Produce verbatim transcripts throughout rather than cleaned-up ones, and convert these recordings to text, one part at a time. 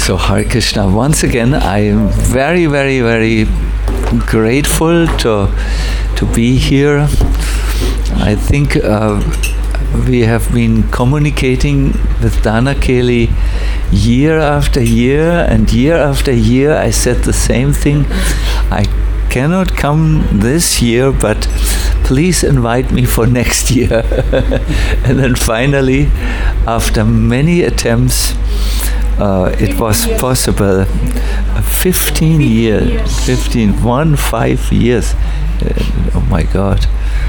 So Hare Krishna. Once again, I am very, very, very grateful to to be here. I think uh, we have been communicating with Dhanakeli year after year, and year after year I said the same thing. I cannot come this year, but please invite me for next year. And then finally, after many attempts, uh, it was possible. fifteen years, fifteen, one, five years. Uh, oh my God.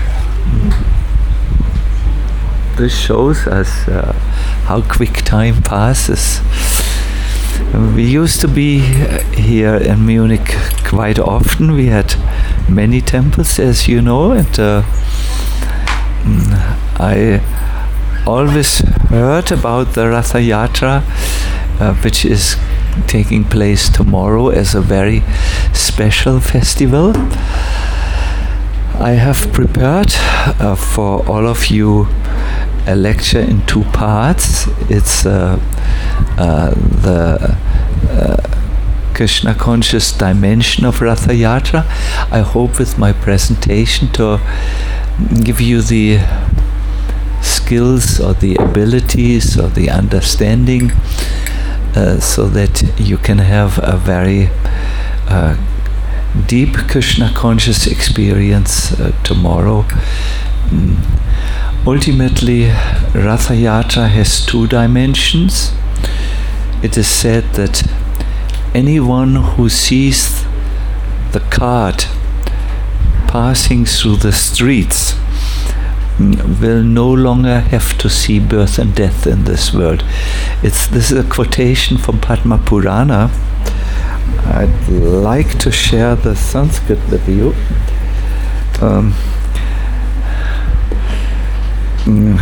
This shows us uh, how quick time passes. We used to be here in Munich quite often. We had many temples, as you know, and uh, I always heard about the Ratha Yatra, uh, which is taking place tomorrow as a very special festival. I have prepared uh, for all of you a lecture in two parts. It's uh, uh, the uh, Krishna conscious dimension of Ratha Yatra. I hope with my presentation to give you the skills or the abilities or the understanding uh, so that you can have a very uh, deep Krishna conscious experience uh, tomorrow. Mm. Ultimately, Ratha Yatra has two dimensions. It is said that anyone who sees the cart passing through the streets will no longer have to see birth and death in this world. It's, this is a quotation from Padma Purana. I'd like to share the Sanskrit with you. Um, mm,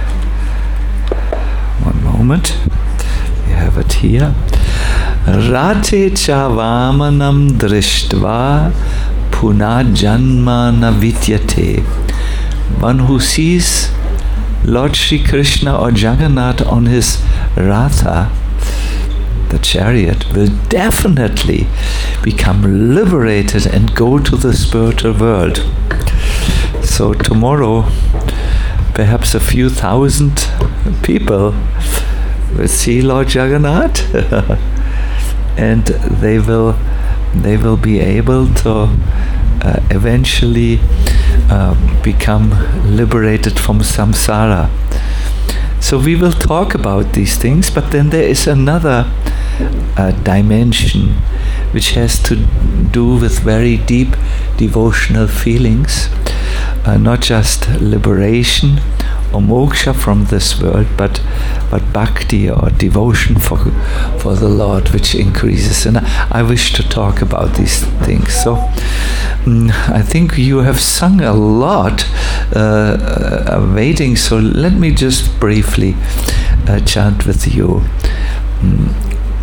one moment. We have it here. Rate cha vamanam drishtva puna janma na vidyate. One who sees Lord Shri Krishna or Jagannath on his Ratha, the chariot, will definitely become liberated and go to the spiritual world. So tomorrow, perhaps a few thousand people will see Lord Jagannath, and they will they will be able to uh, eventually uh, become liberated from samsara. So we will talk about these things, but then there is another uh, dimension which has to do with very deep devotional feelings, uh, not just liberation or moksha from this world, but but bhakti or devotion for for the Lord, which increases. And I, I wish to talk about these things. So mm, I think you have sung a lot uh, uh, waiting, so let me just briefly uh, chant with you. Mm.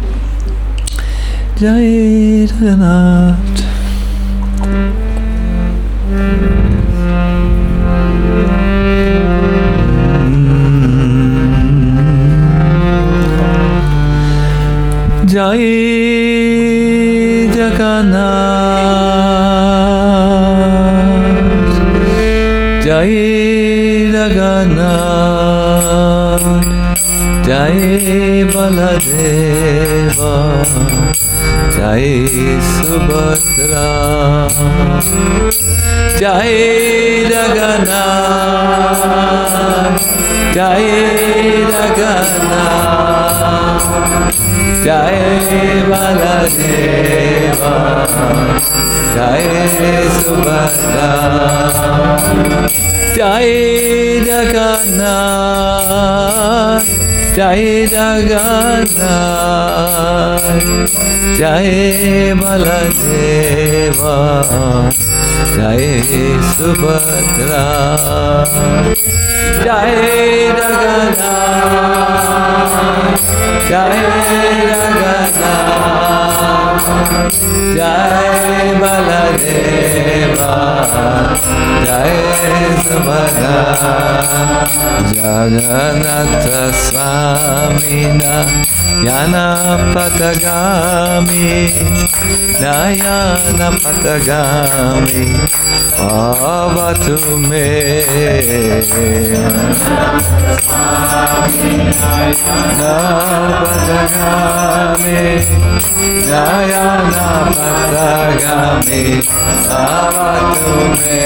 Jai Jagannath. Jai Jagannath, Jai Jagannath, Jai Baladeva, Jai Subhadra, Jai Jagannath, Jai Jagannath, Jai Baladeva, Jai Subhadra, Jai Jagannath, Jai Jagannath, Jai Baladeva, Jai Subhadra, Jai Jagannath, Jai Jagannath, Jai Baladeva, Jai Subhadra, Jagannatha Swamina Yanapatagami, Nayanapatagami, Bhavatu me. Yanapatagami, Nayanapatagami, Bhavatu me.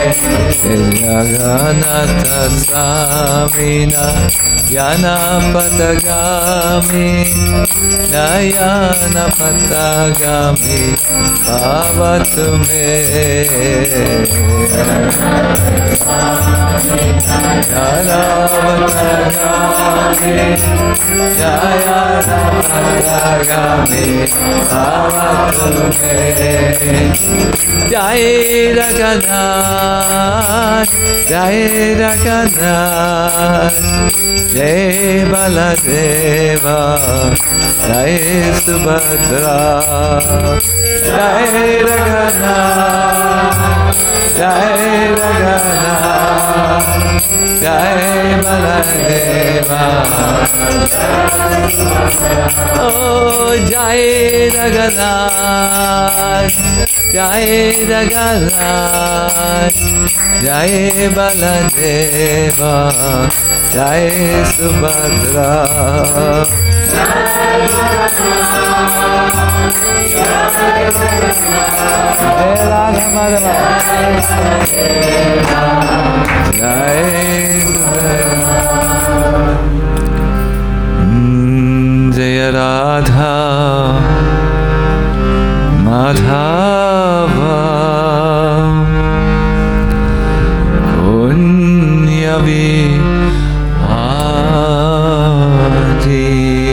Jaganata Samina, Yanapatagami, Nayanapatagami, Bhavatu me. Yanapatagami, Nayanapatagami, Bhavatu me. Jai Raghunath, Jai Raghunath, Jai Baladeva, Jai Subhadra, Jai Raghunath, Jai Raghunath, Jai Baladeva. Oh, Jai Raghunath, Jai Raghunath, Jai Baladeva, Jai Subhadra. Jaya Radha Madhava Punya Vihari.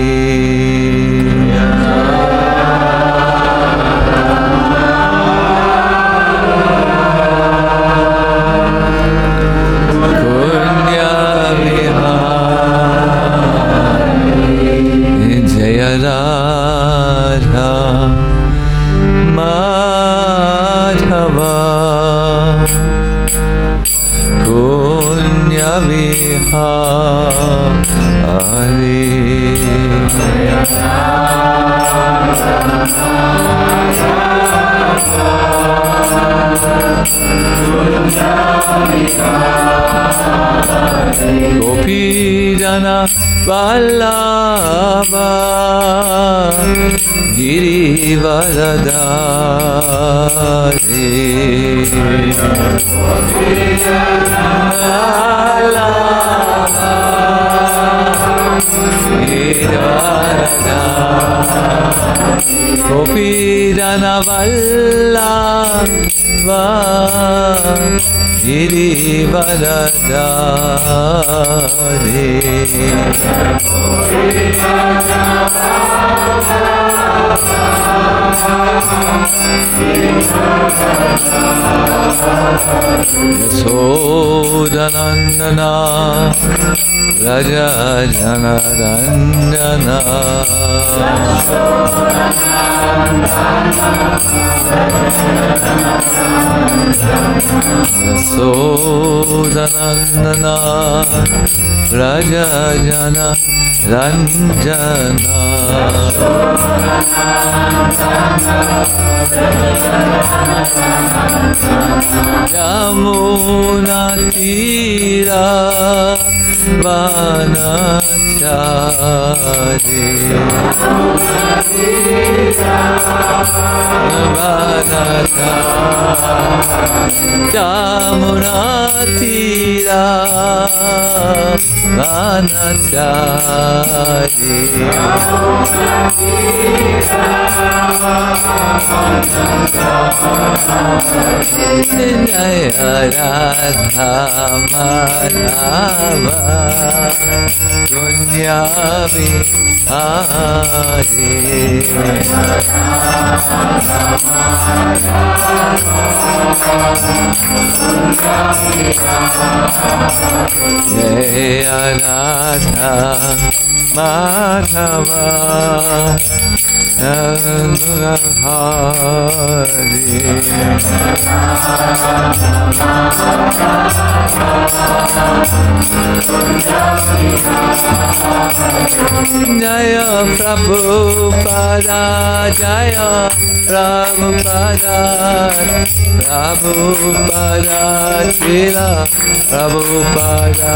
Punya Vihari Jaya Radha Madhava Punya Vihari. Gopijana Vallabha Girivaradari. Gopijana Vallabha Girivaradari. Yasodhanandana Raja Janarandana. Yasodhanandana Raja Janarandana. Yamuna Tira Vanachari. Yamuna Tira Vanachari. Jaya Radha Madhava Punya Vihari. Jaya Radha Madhava Hari. Jaya Prabhupada, Jaya Prabhupada, Prabhupada, Srila Prabhupada.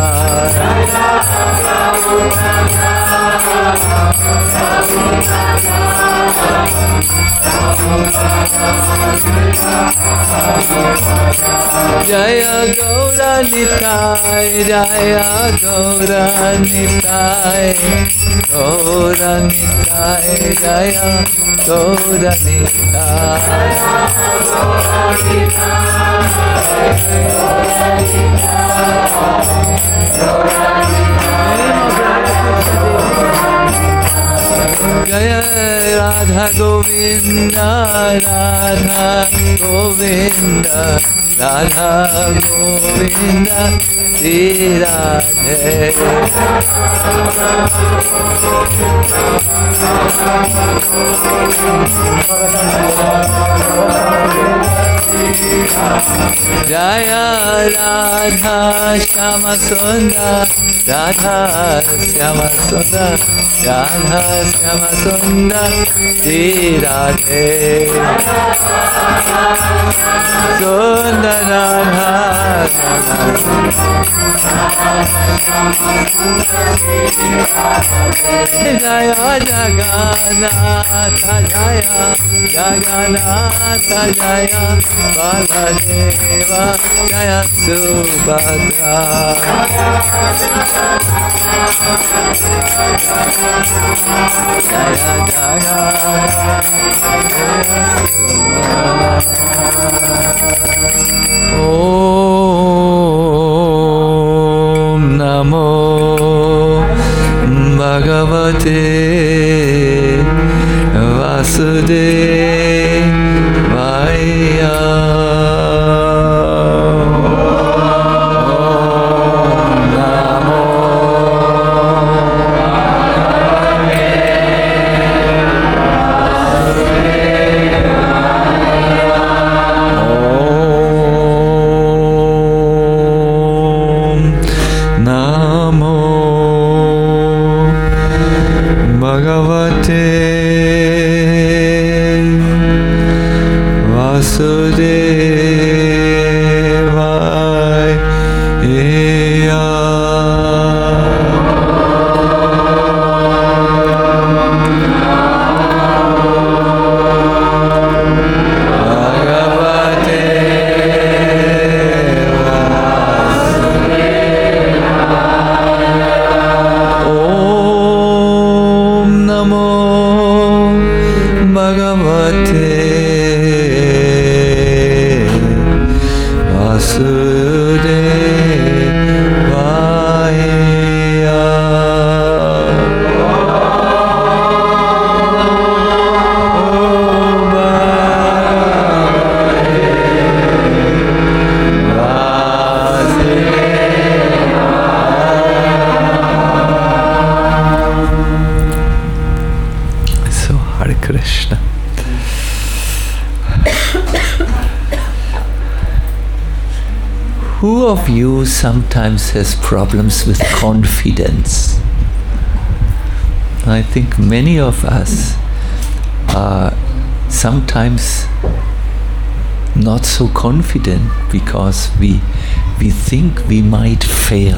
Jaya Gaura Nitai, Jaya Gaura Nitai, Gaura Nitai, Jaya Gaura Nitai. Jaya Radha Govinda, Radha Govinda, Radha Govinda, Sri Radhe. Jaya Radha Shama Sundar, Radha Shama Sundar, Radha Shama Sundar, Sri Radhe. Sundar Radha Jaya Jagannatha, Jaya Jagannatha, Jaya Baladeva, Jaya Subhadra. Jaya Jagannatha. Om Namo Bhagavate Vasudevaya. Who of you sometimes has problems with confidence? I think many of us are sometimes not so confident because we we think we might fail.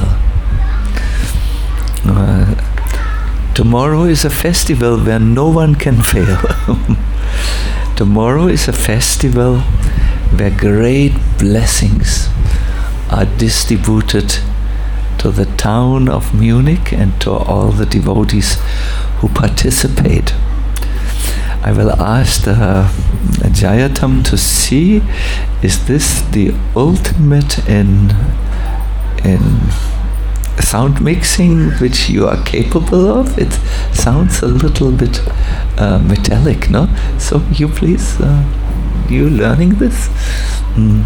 Uh, tomorrow is a festival where no one can fail. Tomorrow is a festival where great blessings are distributed to the town of Munich and to all the devotees who participate. I will ask the Jayatam to see, is this the ultimate in in sound mixing which you are capable of? It sounds a little bit uh, metallic, no? So you please, uh, you learning this? Mm.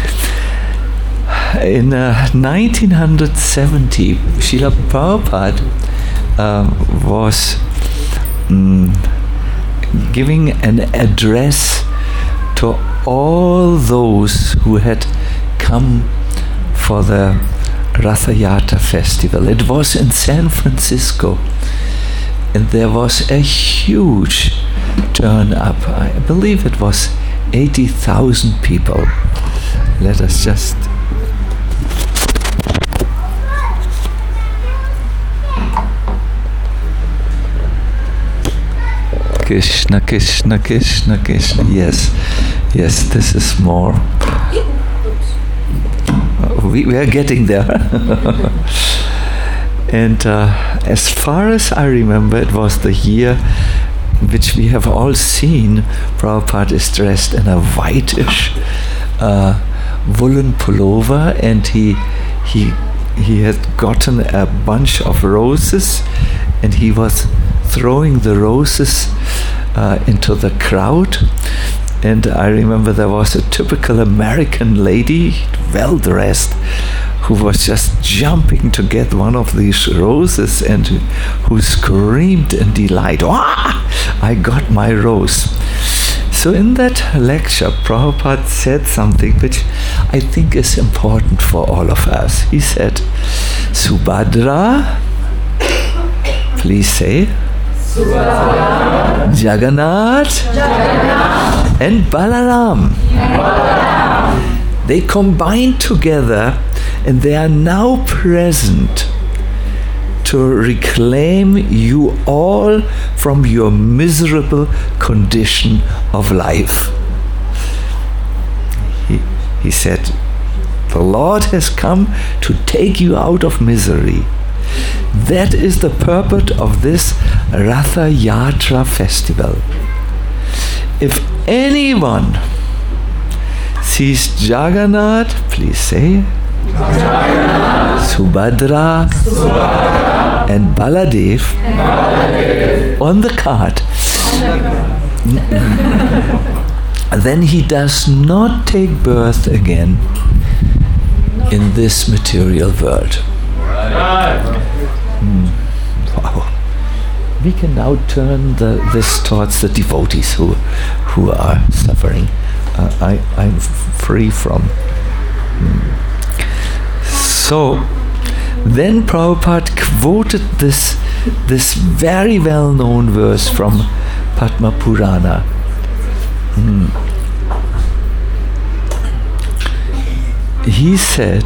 In uh, nineteen seventy, Srila Prabhupada uh, was um, giving an address to all those who had come for the Ratha Yatra festival. It was in San Francisco, and there was a huge turn up. I believe it was eighty thousand people. Let us just Krishna, Krishna, Krishna, Krishna. Yes, yes, this is more. We, we are getting there. And uh, as far as I remember, it was the year which we have all seen. Prabhupada is dressed in a whitish uh, woolen pullover, and he he he had gotten a bunch of roses, and he was throwing the roses uh, into the crowd. And I remember there was a typical American lady, well dressed, who was just jumping to get one of these roses, and who screamed in delight, "Ah, I got my rose." So in that lecture, Prabhupada said something which I think is important for all of us. He said, Subhadra, please say, Subhadra, Jagannath, Jagannath, and Balaram. And Balaram. They combined together, and they are now present to reclaim you all from your miserable condition of life. He, he said, the Lord has come to take you out of misery. That is the purport of this Ratha Yatra festival. If anyone sees Jagannath, please say, Jagannath, Subhadra, Subhadra, and Baladev, Baladev on the cart, then he does not take birth again in this material world. Mm. Wow. We can now turn the, this towards the devotees who who are suffering. Uh, I, I'm f- free from. Mm. So then Prabhupada quoted this, this very well-known verse from Padma Purana. Hmm. He said,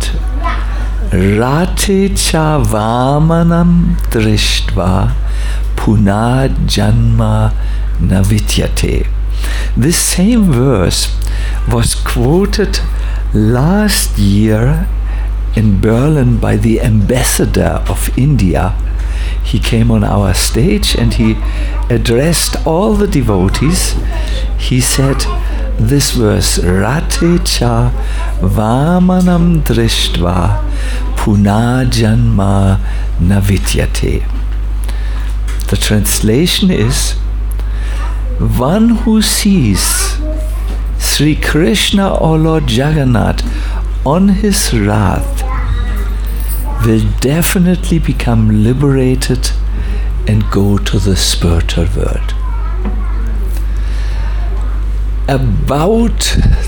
Rate cha vamanam drishtva puna janma navityate. This same verse was quoted last year in Berlin by the ambassador of India. He came on our stage and he addressed all the devotees. He said this verse, Rate cha vamanam drishtva puna janma navityate. The translation is, one who sees Sri Krishna or Lord Jagannath on his Rath will definitely become liberated and go to the spiritual world. About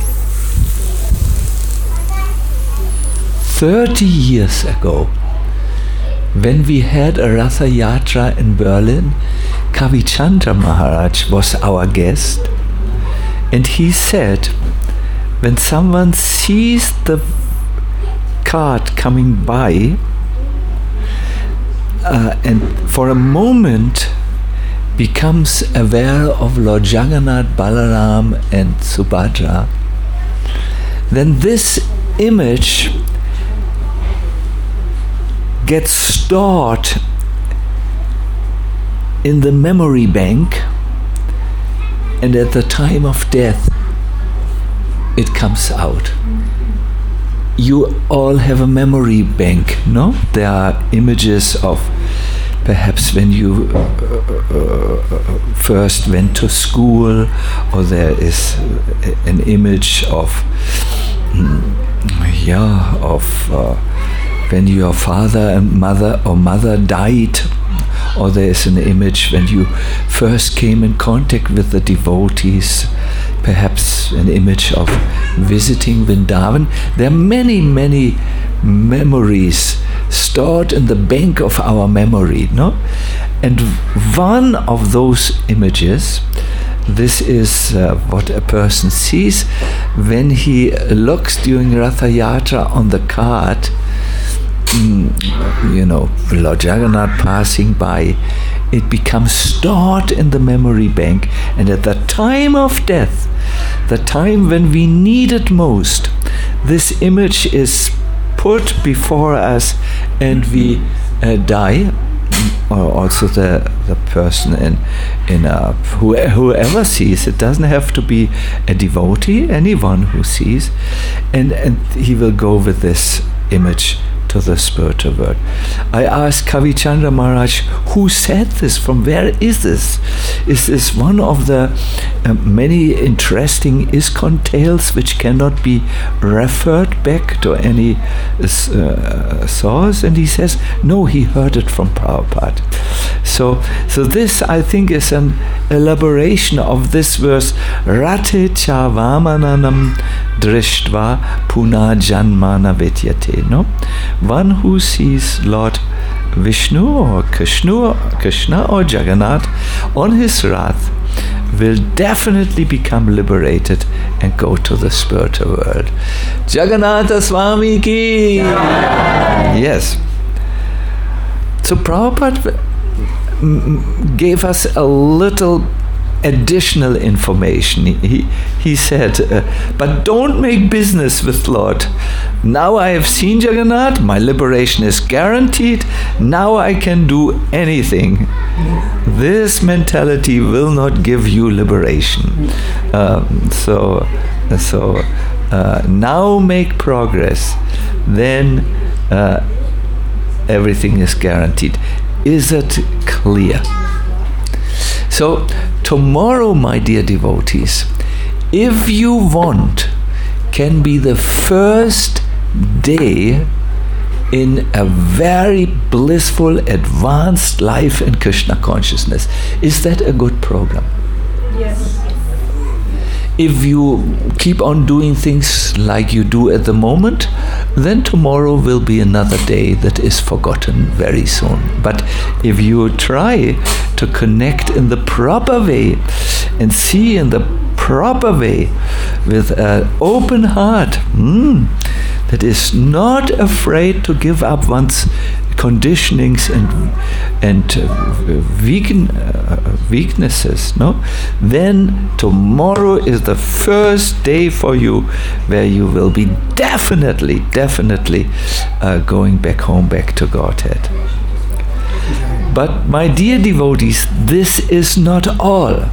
thirty years ago, when we had a Ratha Yatra in Berlin, Kavichandra Maharaj was our guest, and he said, when someone sees the cart coming by uh, and for a moment becomes aware of Lord Jagannath, Balaram and Subhadra, then this image gets stored in the memory bank, and at the time of death it comes out. You all have a memory bank, no? There are images of perhaps when you uh, uh, first went to school, or there is an image of, mm, yeah, of uh, when your father and mother or mother died, or there's an image when you first came in contact with the devotees, perhaps an image of visiting Vrindavan. There are many, many memories stored in the bank of our memory, no? And one of those images, this is uh, what a person sees when he looks during Ratha Yatra on the cart, mm, you know, Lord Jagannath passing by. It becomes stored in the memory bank, and at the time of death, the time when we need it most, this image is put before us and we uh, die. Or also the the person in in a who, whoever sees it, doesn't have to be a devotee, anyone who sees, and and he will go with this image to the spiritual world. I asked Kavi Chandra Maharaj, who said this? From where is this? Is this one of the uh, many interesting ISKCON tales which cannot be referred back to any uh, source? And he says, no, he heard it from Prabhupada. So, so this, I think, is an elaboration of this verse, Rate cha vamananam drishtva puna janmana vidyate, no? One who sees Lord Vishnu or Krishna, Krishna or Jagannath on his Rath will definitely become liberated and go to the spiritual world. Jagannatha Swami ki! Yes. So Prabhupada gave us a little additional information. He he said, uh, but don't make business with Lord. Now I have seen Jagannath, my liberation is guaranteed. Now I can do anything. This mentality will not give you liberation. Um, so so uh, now make progress. Then uh, everything is guaranteed. Is it clear? So tomorrow, my dear devotees, if you want, can be the first day in a very blissful, advanced life in Krishna consciousness. Is that a good program? Yes. If you keep on doing things like you do at the moment, then tomorrow will be another day that is forgotten very soon. But if you try to connect in the proper way and see in the proper way with an open heart, mm, that is not afraid to give up one's conditionings and and uh, weaken, uh, weaknesses, no? Then tomorrow is the first day for you where you will be definitely, definitely uh, going back home, back to Godhead. But my dear devotees, this is not all.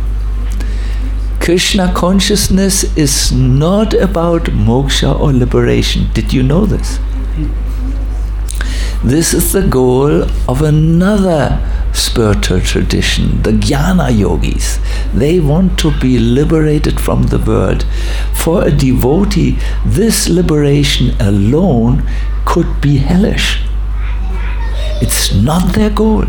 Krishna consciousness is not about moksha or liberation. Did you know this? This is the goal of another spiritual tradition, the Jnana Yogis. They want to be liberated from the world. For a devotee, this liberation alone could be hellish. It's not their goal.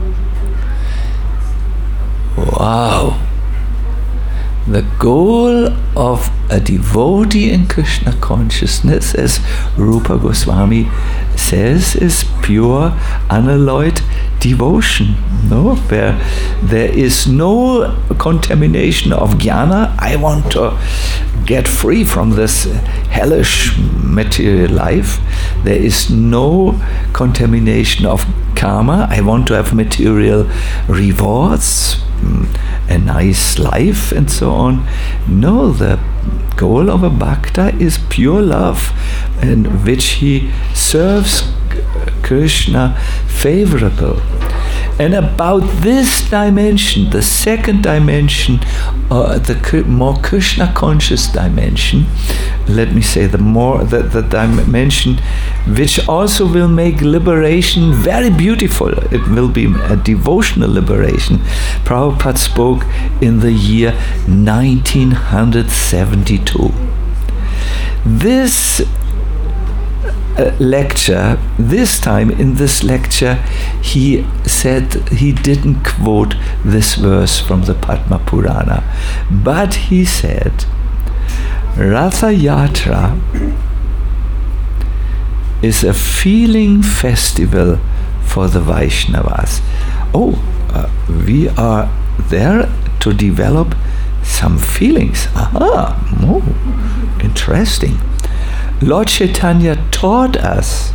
Wow! The goal of a devotee in Krishna consciousness, as Rupa Goswami says, is pure, unalloyed devotion. No, where there is no contamination of jnana. I want to get free from this hellish material life. There is no contamination of karma. I want to have material rewards, a nice life, and so on. No, the goal of a bhakta is pure love, in which he serves Krishna favorable. And about this dimension, the second dimension, uh, the more Krishna conscious dimension, let me say the more the, the dimension which also will make liberation very beautiful. It will be a devotional liberation. Prabhupada spoke in the year nineteen seventy-two. This uh, lecture, this time in this lecture, he said he didn't quote this verse from the Padma Purana, but he said, Ratha Yatra is a feeling festival for the Vaishnavas. Oh, uh, we are there to develop some feelings. Aha, oh, interesting. Lord Chaitanya taught us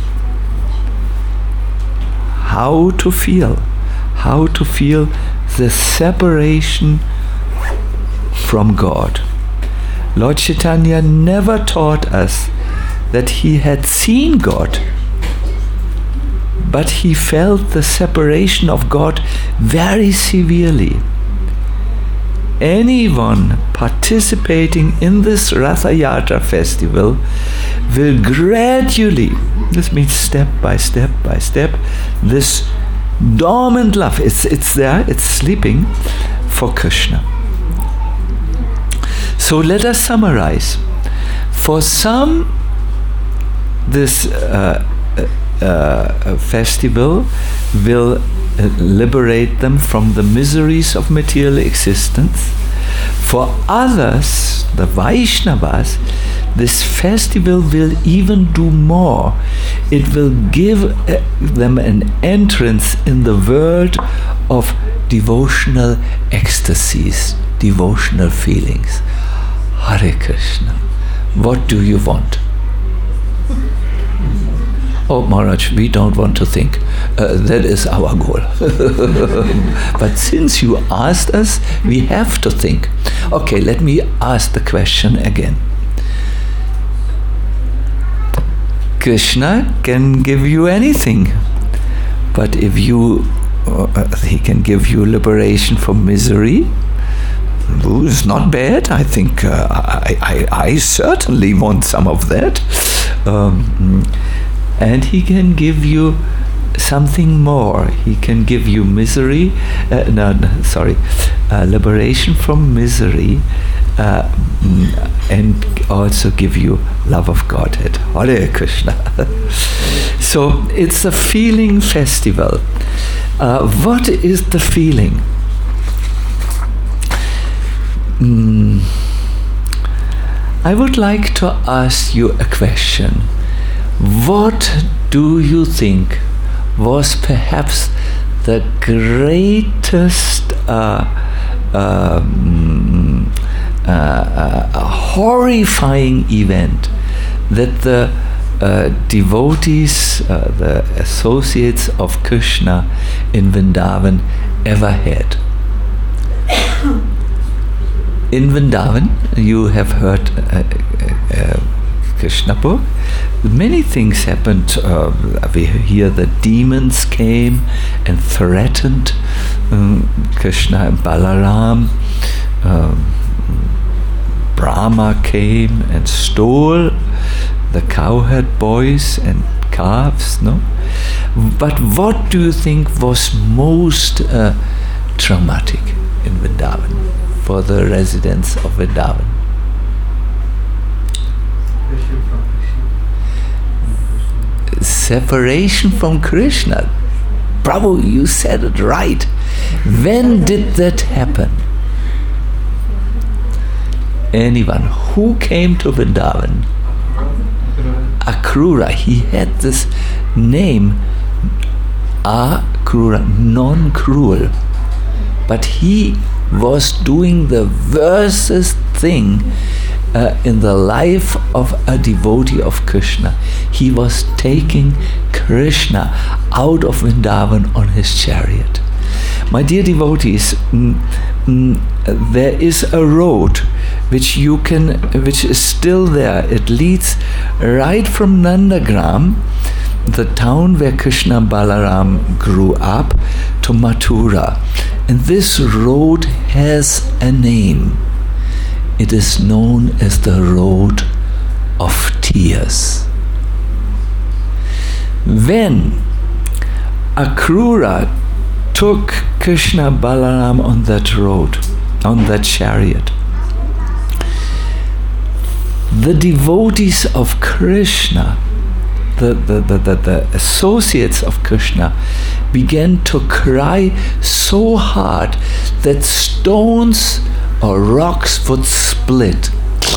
how to feel, how to feel the separation from God. Lord Chaitanya never taught us that he had seen God, but he felt the separation of God very severely. Anyone participating in this Ratha Yatra festival will gradually, this means step by step by step, this dormant love, it's, it's there, it's sleeping for Krishna. So let us summarize. For some, this uh, uh, festival will uh, liberate them from the miseries of material existence. For others, the Vaishnavas, this festival will even do more. It will give uh, them an entrance in the world of devotional ecstasies, devotional feelings. Hare Krishna. What do you want? Oh, Maharaj, we don't want to think. Uh, that is our goal. But since you asked us, we have to think. Okay, let me ask the question again. Krishna can give you anything, but if you, uh, he can give you liberation from misery. Ooh, it's not bad. I think uh, I, I, I certainly want some of that. Um, and he can give you something more. He can give you misery, uh, no, no, sorry, uh, liberation from misery, uh, and also give you love of Godhead. Hare Krishna. So it's a feeling festival. Uh, what is the feeling? Mm, I would like to ask you a question. What do you think was perhaps the greatest uh, um, uh, uh, horrifying event that the uh, devotees, uh, the associates of Krishna in Vrindavan ever had? In Vrindavan, you have heard uh, uh, Krishna book. Many things happened. Uh, we hear the demons came and threatened um, Krishna and Balaram. Um, Brahma came and stole the cowherd boys and calves. No, but what do you think was most uh, traumatic in Vrindavan for the residents of Vrindavan? Separation from Krishna. Prabhu, you said it right. When did that happen? Anyone who came to Vrindavan? Akrura. He had this name, Akrura, non-cruel. But he was doing the worstest thing Uh, in the life of a devotee of Krishna. He was taking Krishna out of Vrindavan on his chariot. My dear devotees, mm, mm, there is a road which you can, which is still there. It leads right from Nandagram, the town where Krishna and Balaram grew up, to Mathura. And this road has a name. It is known as the Road of Tears. When Akrura took Krishna Balaram on that road, on that chariot, the devotees of Krishna the, the, the, the, the associates of Krishna began to cry so hard that stones or rocks would split.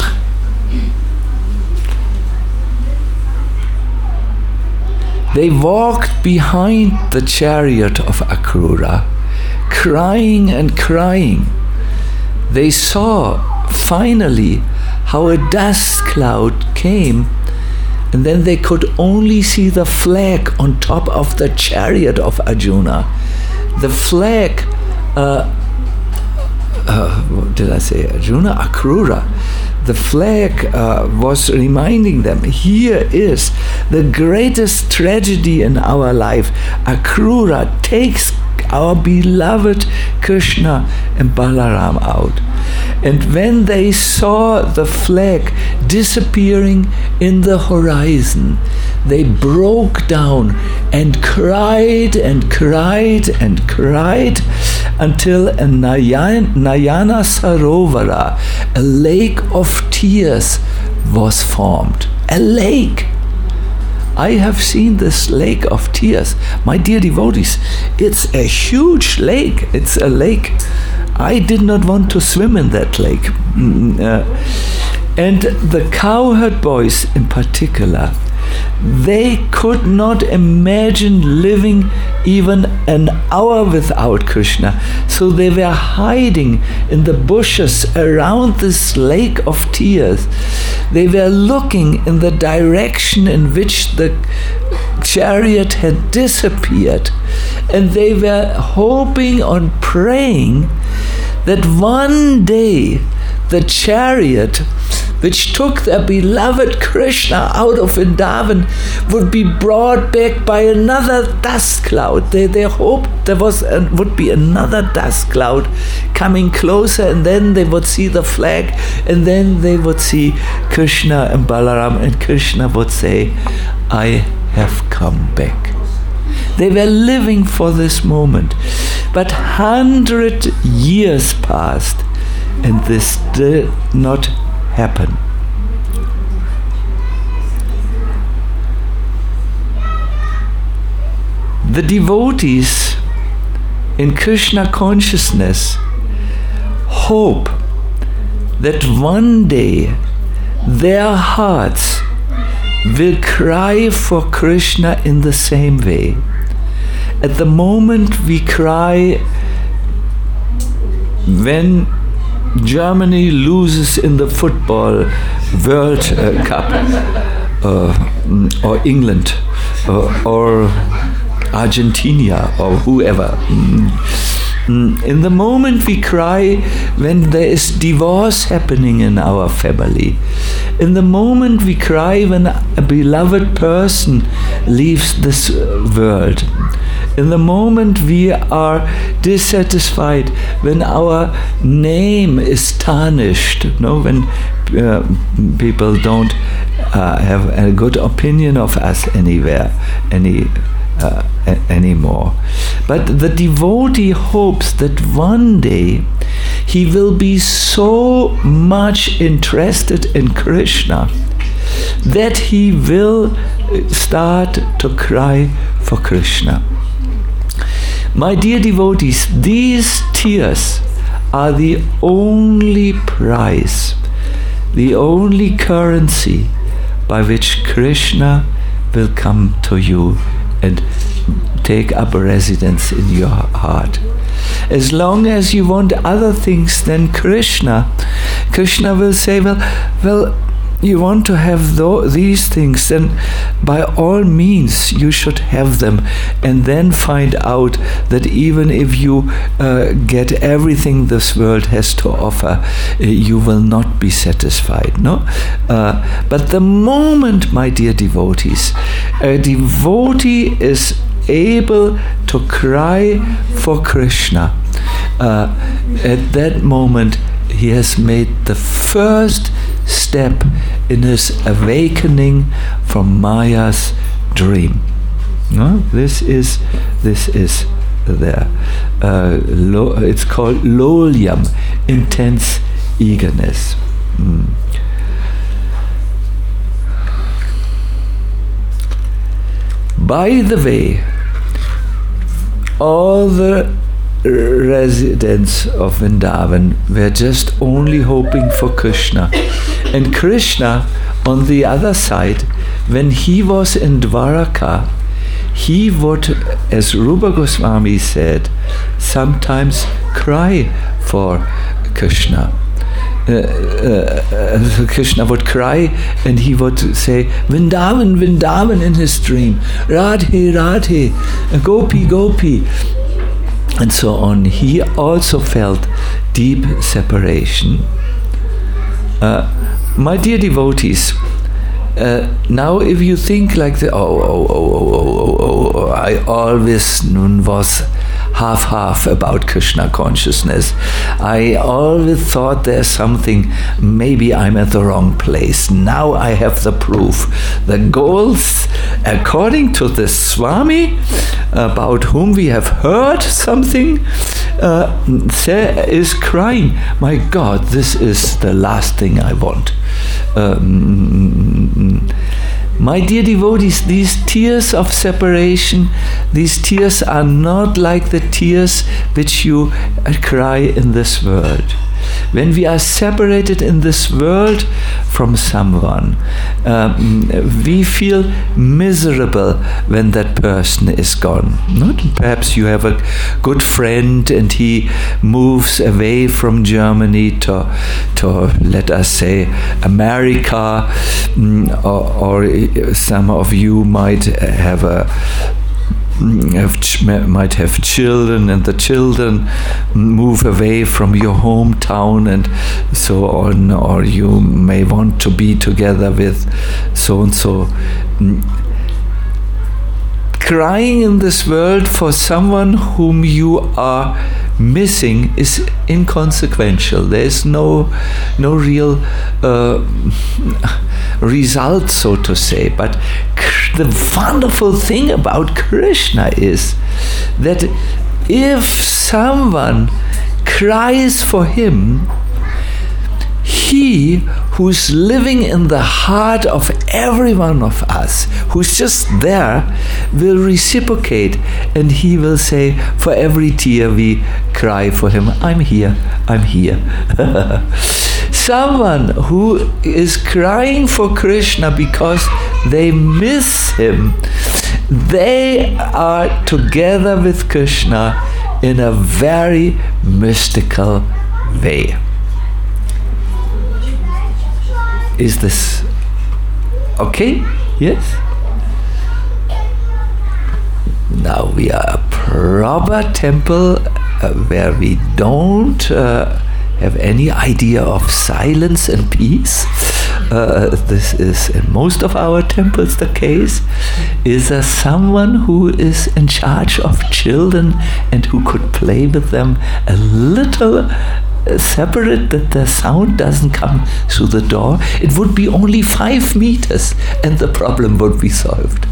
They walked behind the chariot of Akrura, crying and crying. They saw finally how a dust cloud came, and then they could only see the flag on top of the chariot of Arjuna. The flag, uh, uh, what did I say? Arjuna? Akrura. The flag uh, was reminding them, here is the greatest tragedy in our life. Akrura takes our beloved Krishna and Balaram out. And when they saw the flag disappearing in the horizon, they broke down and cried and cried and cried until a Nayan, Nayana Sarovara, a lake of tears, was formed. A lake. I have seen this lake of tears. My dear devotees, it's a huge lake. It's a lake. I did not want to swim in that lake. Uh, and the cowherd boys in particular, they could not imagine living even an hour without Krishna. So they were hiding in the bushes around this lake of tears. They were looking in the direction in which the chariot had disappeared. And they were hoping on praying that one day the chariot which took their beloved Krishna out of Vrindavan would be brought back by another dust cloud. They, they hoped there was a, would be another dust cloud coming closer, and then they would see the flag, and then they would see Krishna and Balaram, and Krishna would say, I have come back. They were living for this moment. But hundred years passed, and this did not happen. The devotees in Krishna consciousness hope that one day their hearts will cry for Krishna in the same way. At the moment we cry when Germany loses in the football World uh, Cup, uh, or England, uh, or Argentina, or whoever. Mm. In the moment we cry when there is divorce happening in our family. In the moment we cry when a beloved person leaves this world. In the moment we are dissatisfied, when our name is tarnished, you know, when uh, people don't uh, have a good opinion of us anywhere, any uh, a- anymore. But the devotee hopes that one day he will be so much interested in Krishna that he will start to cry for Krishna. My dear devotees, these tears are the only price, the only currency by which Krishna will come to you and take up residence in your heart. As long as you want other things than Krishna, Krishna will say, well, well, you want to have th- these things, then by all means you should have them, and then find out that even if you uh, get everything this world has to offer, uh, you will not be satisfied. No, uh, but the moment, my dear devotees, a devotee is able to cry for Krishna, uh, at that moment he has made the first step in his awakening from Maya's dream. No? This is this is there. Uh, lo, it's called lolyam, intense eagerness. Mm. By the way, all the residents of Vrindavan were just only hoping for Krishna. And Krishna, on the other side, when he was in Dwaraka, he would, as Rupa Goswami said, sometimes cry for Krishna. Uh, uh, uh, Krishna would cry and he would say, Vrindavan, Vrindavan in his dream, Radhe, Radhe, Gopi, Gopi, and so on. He also felt deep separation. Uh, my dear devotees, Uh, now if you think like the, oh, oh, oh, oh, oh, oh, oh, I always was half-half about Krishna consciousness. I always thought there's something, maybe I'm at the wrong place. Now I have the proof. The goals, according to the Swami, about whom we have heard something, uh, is crying, my God, this is the last thing I want. Um, my dear devotees, these tears of separation, these tears are not like the tears which you cry in this world. When we are separated in this world from someone, um, we feel miserable when that person is gone. Not perhaps you have a good friend and he moves away from Germany to, to let us say, America, or, or some of you might have a Have ch- might have children, and the children move away from your hometown and so on, or you may want to be together with so and so. Crying in this world for someone whom you are missing is inconsequential. There is no no real uh, result, so to say. But the wonderful thing about Krishna is that if someone cries for him, he who's living in the heart of every one of us, who's just there, will reciprocate, and he will say, for every tear we cry for him, I'm here, I'm here. Someone who is crying for Krishna because they miss him, they are together with Krishna in a very mystical way. Is this okay? Yes? Now we are a proper temple uh, where we don't uh, have any idea of silence and peace. Uh, this is in most of our temples the case. Is there someone who is in charge of children and who could play with them a little separate, that the sound doesn't come through the door? It would be only five meters and the problem would be solved.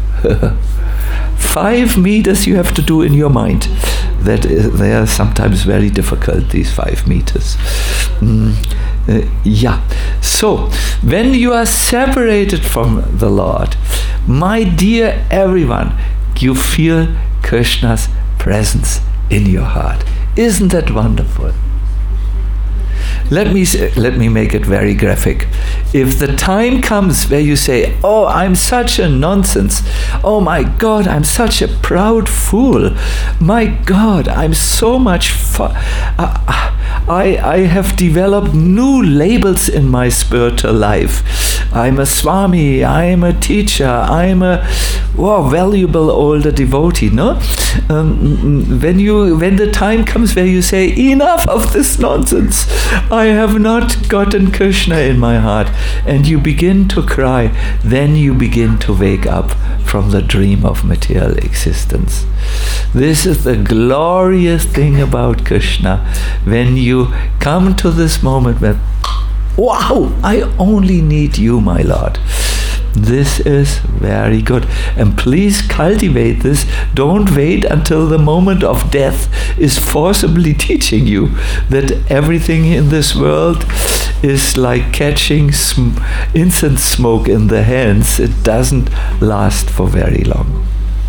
Five meters you have to do in your mind. That is, they are sometimes very difficult, these five meters. Mm, uh, yeah. So, when you are separated from the Lord, my dear everyone, you feel Krishna's presence in your heart. Isn't that wonderful? Let me let me make it very graphic. If the time comes where you say, oh, I'm such a nonsense, oh my God, I'm such a proud fool, my God, I'm so much fu- I, I, I have developed new labels in my spiritual life. I'm a Swami, I'm a teacher, I'm a wow, valuable older devotee, no? Um, when you when the time comes where you say, enough of this nonsense, I have not gotten Krishna in my heart, and you begin to cry, then you begin to wake up from the dream of material existence. This is the glorious thing about Krishna, when you come to this moment where, wow, I only need you, my Lord. This is very good. And please cultivate this. Don't wait until the moment of death is forcibly teaching you that everything in this world is like catching sm- incense smoke in the hands. It doesn't last for very long.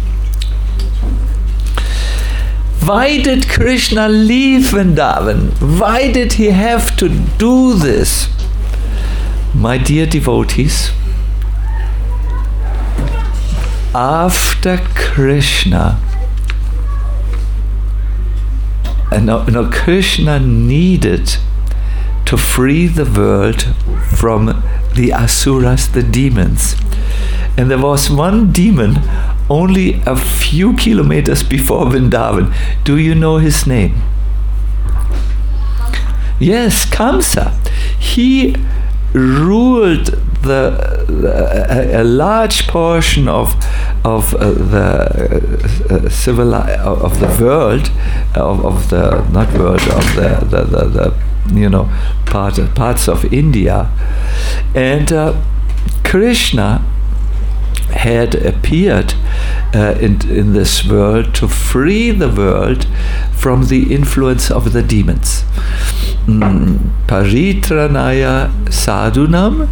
Why did Krishna leave Vrindavan? Why did he have to do this? My dear devotees, after Krishna, and no, no, Krishna needed to free the world from the asuras, the demons. And there was one demon only a few kilometers before Vrindavan. Do you know his name? Yes, Kamsa. He ruled the, the a, a large portion of of uh, the uh, civil of the world of, of the not world of the the, the, the you know part parts of India, and uh, Krishna had appeared uh, in, in this world to free the world from the influence of the demons. Mm, Paritranaya sadhunam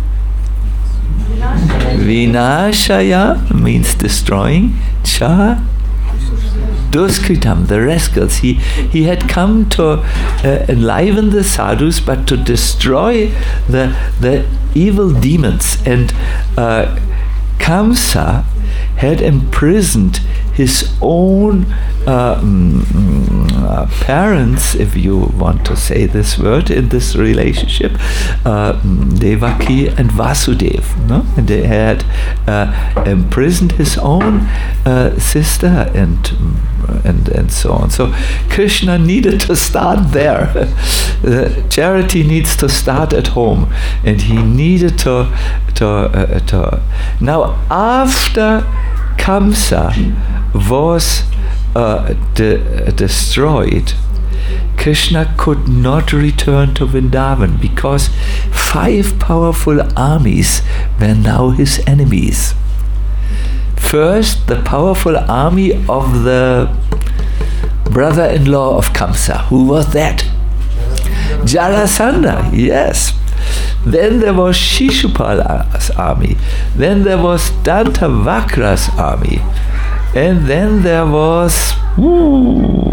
vinashaya means destroying, cha duskritam, the rascals. He, he had come to uh, enliven the sadhus, but to destroy the, the evil demons. And uh, Kamsa had imprisoned his own uh, mm, uh, parents, if you want to say this word in this relationship, uh, Devaki and Vasudev. No? And they had uh, imprisoned his own uh, sister and and and so on. So Krishna needed to start there. uh, charity needs to start at home, and he needed to to uh, to. Now after Kamsa was uh, de- destroyed, Krishna could not return to Vrindavan because five powerful armies were now his enemies. First, the powerful army of the brother-in-law of Kamsa. Who was that? Jarasandha, yes. Then there was Shishupala's army. Then there was Dantavakra's army. And then there was ooh,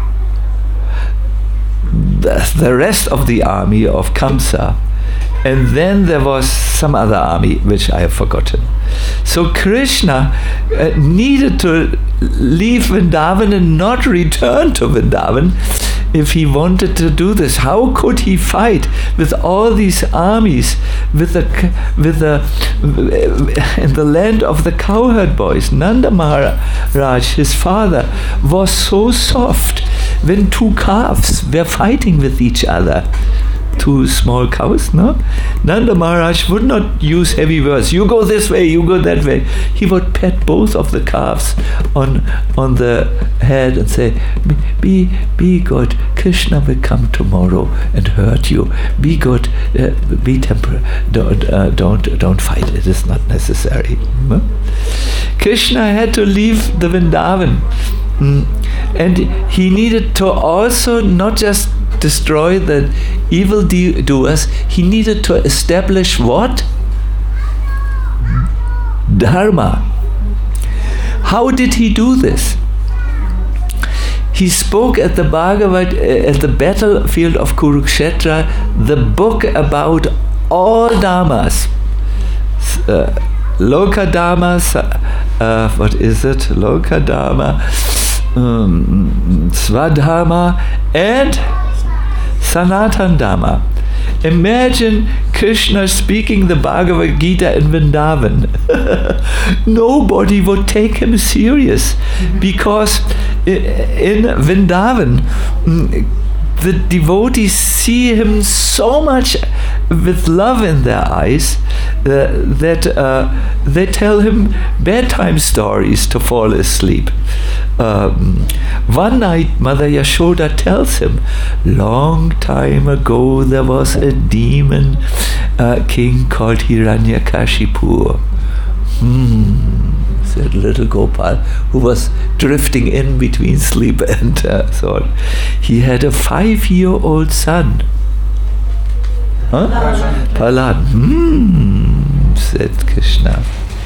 the, the rest of the army of Kamsa. And then there was some other army which I have forgotten. So Krishna uh, needed to leave Vrindavan and not return to Vrindavan if he wanted to do this. How could he fight with all these armies, with the with the in the land of the cowherd boys? Nanda Maharaj, his father, was so soft when two calves were fighting with each other. Two small cows, no? Nanda Maharaj would not use heavy words. You go this way, you go that way. He would pat both of the calves on on the head and say, "Be be good. Krishna will come tomorrow and hurt you. Be good. Uh, be temper. Don't uh, don't don't fight. It is not necessary." No? Krishna had to leave the Vrindavan, mm. and he needed to also not just destroy the evil doers, he needed to establish what? Dharma. How did he do this? He spoke at the Bhagavad, uh, at the battlefield of Kurukshetra, the book about all dharmas. Uh, Loka Dharma, uh, what is it? Loka Dharma, um, Swadharma, and Sanatan Dharma. Imagine Krishna speaking the Bhagavad Gita in Vrindavan. Nobody would take him serious because in Vrindavan the devotees see him so much with love in their eyes uh, that uh, they tell him bedtime stories to fall asleep. Um, one night Mother Yashoda tells him, long time ago there was a demon uh, king called Hiranyakashipu. Hmm, said little Gopal, who was drifting in between sleep and uh, so on. He had a five-year-old son. Huh? Prahlad. Hmm, said Krishna.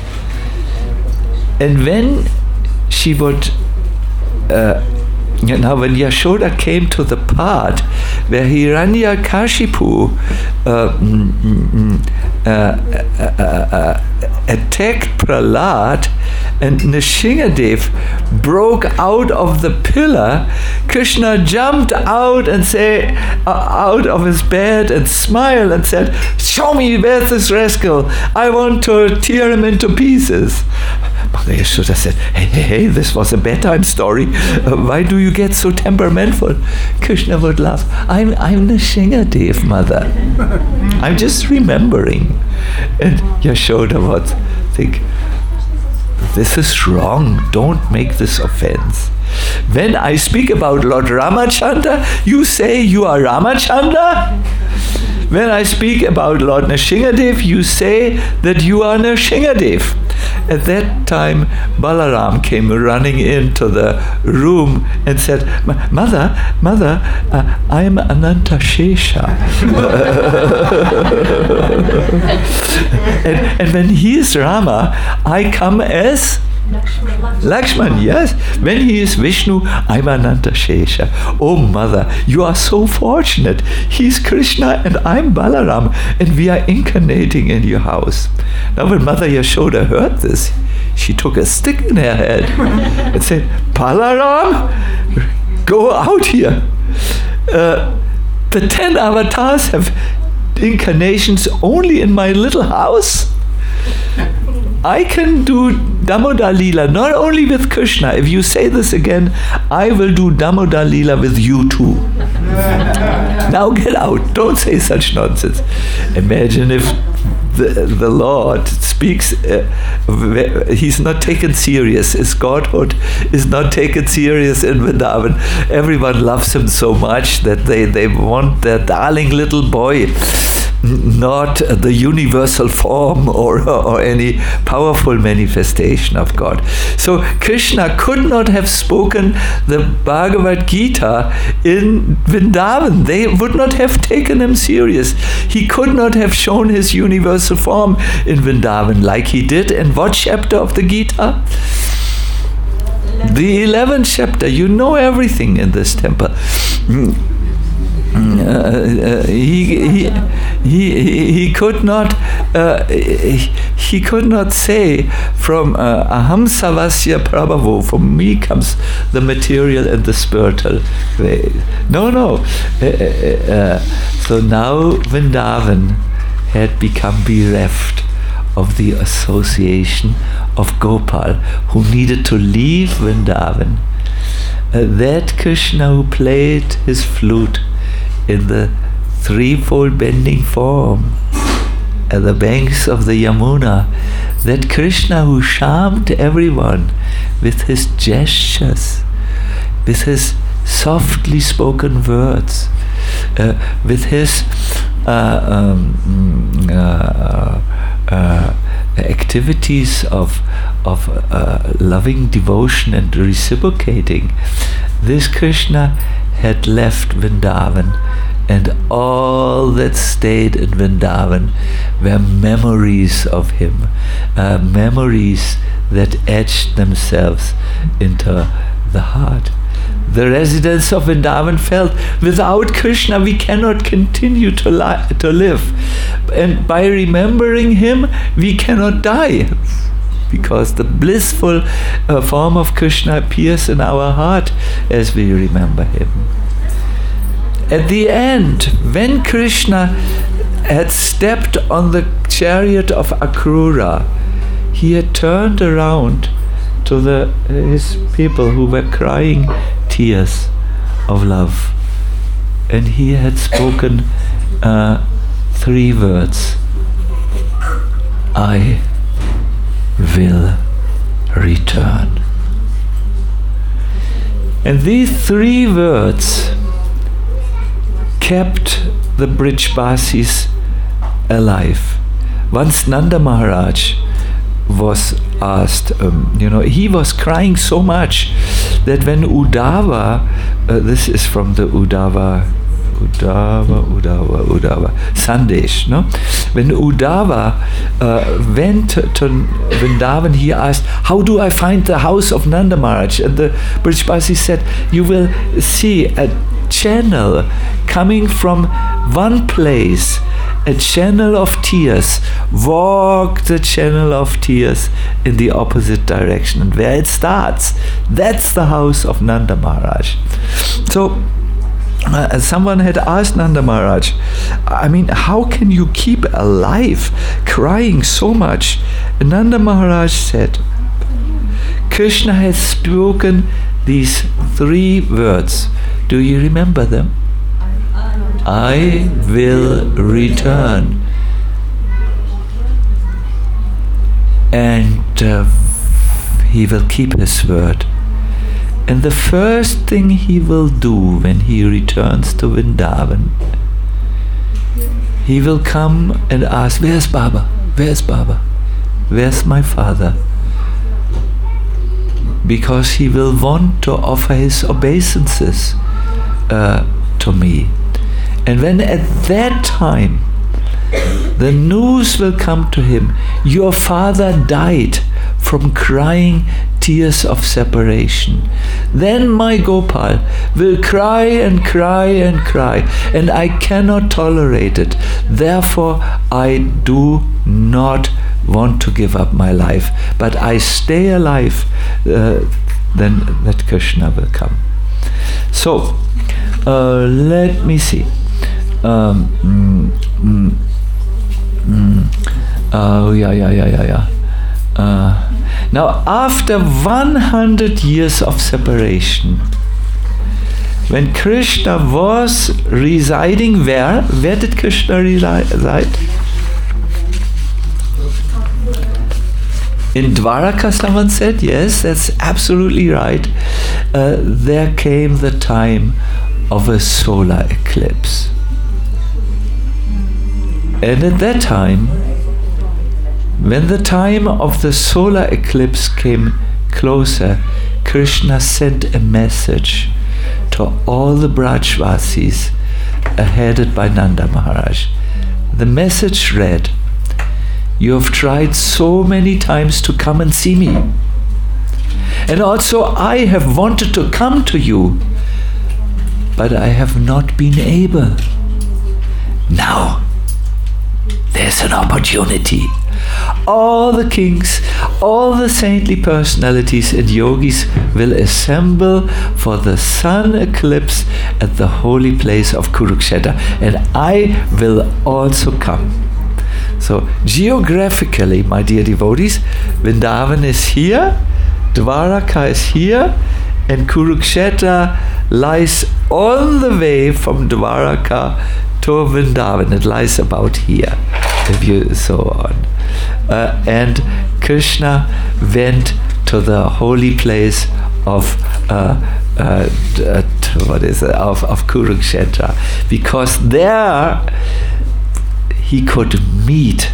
And when she would, uh, you know, when Yashoda came to the part where Hiranyakashipu uh, mm, mm, uh, uh, uh, uh, attacked Prahlad and Nrsingadev broke out of the pillar, Krishna jumped out and say, uh, out of his bed and smiled and said, "Show me where's this rascal. I want to tear him into pieces." Mother Yashoda said, hey, hey, hey, this was a bedtime story. Uh, why do you get so temperamental? Krishna would laugh. I'm, I'm Nrsingadev, mother. I'm just remembering. And Yashoda would think, this is wrong. Don't make this offense. When I speak about Lord Ramachandra, you say you are Ramachandra. When I speak about Lord Nrsingadev, you say that you are Nrsingadev. At that time, Balaram came running into the room and said, Mother, Mother, uh, I'm Ananta Shesha. and, and when he is Rama, I come as Lakshman, yes. When he is Vishnu, I'm Ananta Shesha. Oh mother, you are so fortunate. He's Krishna and I'm Balaram, and we are incarnating in your house. Now when Mother Yashoda heard this, she took a stick in her head and said, Balaram, go out here. Uh, the ten avatars have incarnations only in my little house. I can do Damodar Leela not only with Krishna. If you say this again, I will do Damodar Leela with you too. Now get out. Don't say such nonsense. Imagine if the, the Lord speaks, uh, he's not taken serious. His godhood is not taken serious in Vrindavan. Everyone loves him so much that they, they want their darling little boy, not the universal form or, or any powerful manifestation of God. So Krishna could not have spoken the Bhagavad Gita in Vrindavan. They would not have taken him serious. He could not have shown his universal form in Vrindavan like he did in what chapter of the Gita? The eleventh chapter. You know everything in this temple. Uh, uh, he, he he he could not uh, he, he could not say from uh, aham savasya prabhavo, from me comes the material and the spiritual way. No, no. Uh, uh, uh, so now Vrindavan had become bereft of the association of Gopal, who needed to leave Vrindavan. Uh, that Krishna who played his flute in the threefold bending form at the banks of the Yamuna, that Krishna who charmed everyone with his gestures, with his softly spoken words, uh, with his uh, um, uh, uh, activities of of uh, loving devotion and reciprocating. This Krishna had left Vrindavan, and all that stayed in Vrindavan were memories of him, uh, memories that etched themselves into the heart. The residents of Vrindavan felt, without Krishna we cannot continue to, li- to live, and by remembering him we cannot die, because the blissful uh, form of Krishna appears in our heart as we remember him. At the end, when Krishna had stepped on the chariot of Akrura, he had turned around to the his people who were crying tears of love, and he had spoken uh, three words: I will return. And these three words kept the Brijbasis alive. Once Nanda Maharaj was asked, um, you know, he was crying so much that when Uddhava, uh, this is from the Uddhava Uddhava, Uddhava, Uddhava. Sandesh, no? When Uddhava uh, went to Vrindavan, he asked, how do I find the house of Nanda Maharaj? And the Brijbasi said, you will see a channel coming from one place, a channel of tears. Walk the channel of tears in the opposite direction. And where it starts, that's the house of Nanda Maharaj. So, Uh, someone had asked Nanda Maharaj, I mean, how can you keep alive crying so much? And Nanda Maharaj said, Krishna has spoken these three words. Do you remember them? I will return. And uh, he will keep his word. And the first thing he will do when he returns to Vrindavan, he will come and ask, where's Baba? Where's Baba? Where's my father? Because he will want to offer his obeisances uh, to me. And when at that time the news will come to him, your father died from crying tears of separation, then my Gopal will cry and cry and cry, and I cannot tolerate it. Therefore, I do not want to give up my life, but I stay alive, uh, then that Krishna will come. So, uh, let me see. Um, mm, mm, mm, oh, yeah, yeah, yeah, yeah, yeah. Uh, now, after one hundred years of separation, when Krishna was residing where? Where did Krishna reside? In Dwaraka, someone said. Yes, that's absolutely right. Uh, there came the time of a solar eclipse. And at that time, when the time of the solar eclipse came closer, Krishna sent a message to all the Brajvasis uh, headed by Nanda Maharaj. The message read, you have tried so many times to come and see me. And also I have wanted to come to you, but I have not been able. Now, there's an opportunity. All the kings, all the saintly personalities and yogis will assemble for the sun eclipse at the holy place of Kurukshetra, and I will also come. So geographically, my dear devotees, Vrindavan is here, Dwaraka is here, and Kurukshetra lies on the way from Dwaraka to Vrindavan. It lies about here, if you so on. Uh, and Krishna went to the holy place of uh, uh, uh, what is it? Of, of Kurukshetra, because there he could meet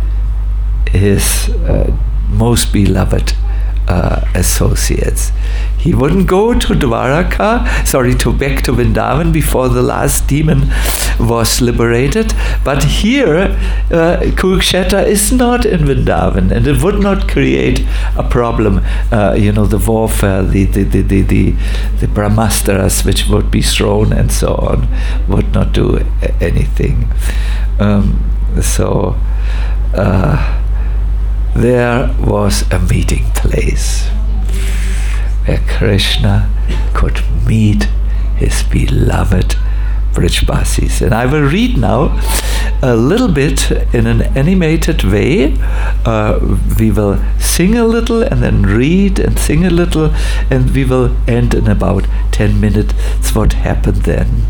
his uh, most beloved uh, associates. He wouldn't go to Dwaraka, sorry, to back to Vrindavan before the last demon was liberated. But here, uh, Kurukshetra is not in Vrindavan, and it would not create a problem. Uh, you know, the warfare, the the the the the, the Brahmastras which would be thrown and so on, would not do a- anything. Um, so. Uh, There was a meeting place where Krishna could meet his beloved Brijbasis. And I will read now a little bit in an animated way. Uh, we will sing a little and then read and sing a little, and we will end in about ten minutes. That's what happened then.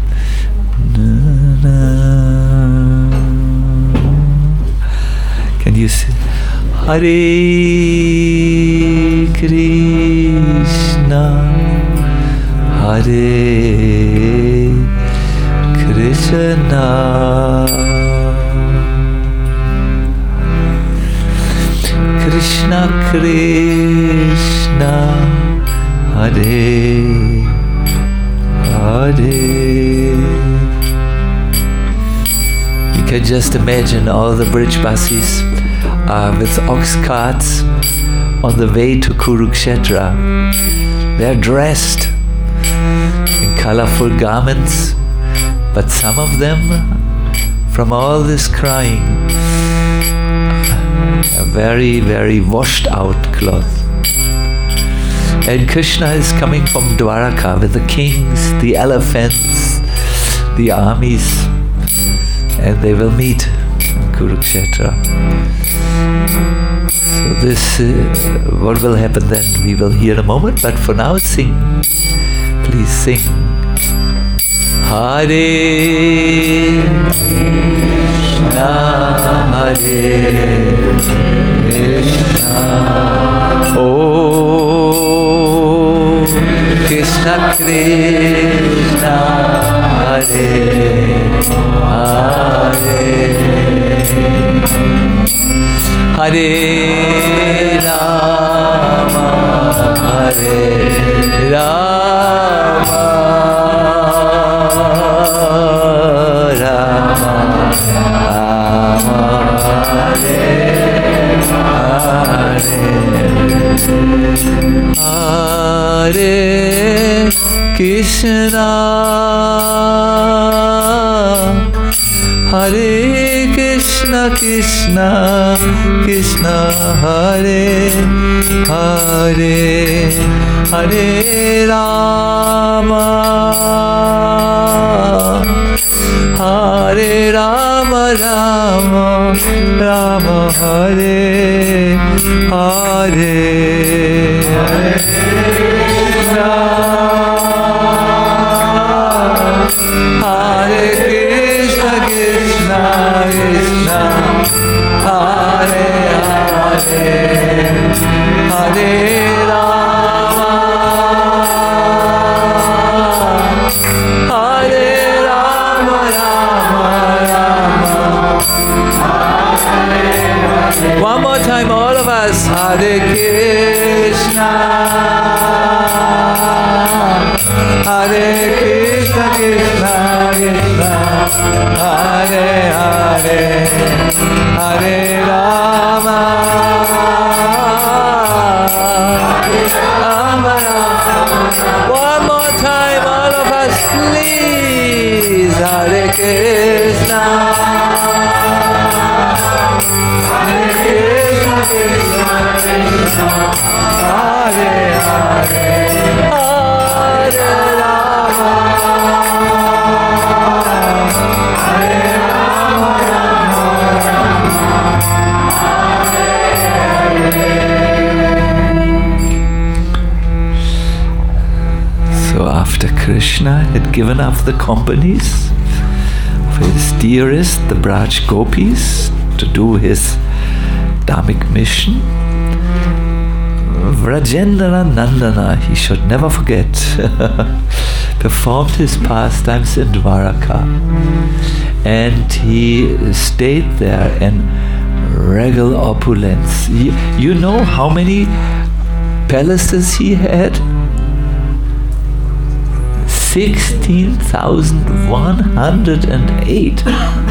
Can you see? Hare Krishna, Hare Krishna, Krishna Krishna, Hare Hare, can just imagine all the Brijbasis uh, with ox carts on the way to Kurukshetra. They're dressed in colorful garments, but some of them, from all this crying, are very, very washed out cloth. And Krishna is coming from Dwaraka with the kings, the elephants, the armies, and they will meet in Kurukshetra. So this, uh, what will happen then, we will hear in a moment, but for now sing. Please sing. Hare Krishna, Hare Krishna, Oh Krishna Krishna, Hare Hare, Hare Rama, Hare Rama, Rama Rama, Hare Hare, Hare Krishna, Hare Krishna, Krishna Krishna, Hare Hare, Hare Rama, Hare Rama, Rama Rama, Hare Hare, Hare Krishna, Hare Krishna, Krishna Krishna, Hare Hare, Hare Rama, Hare Rama, Rama Rama, Hare Hare. One more time, all of us. Hare Krishna, Hare Krishna, Krishna Krishna, Hare Hare, Hare Rama, Rama Rama. One more time, all of us, please. Hare Krishna, Hare Krishna, Krishna Krishna, Hare Hare, Hare Rama, Hare Rama, Rama Rama. So after Krishna had given up the companies of his dearest, the Braj Gopis, to do his dharmic mission, Vrajendra Nandana, he should never forget, performed his pastimes in Dwaraka, and he stayed there in regal opulence. You, you know how many palaces he had? sixteen thousand one hundred eight.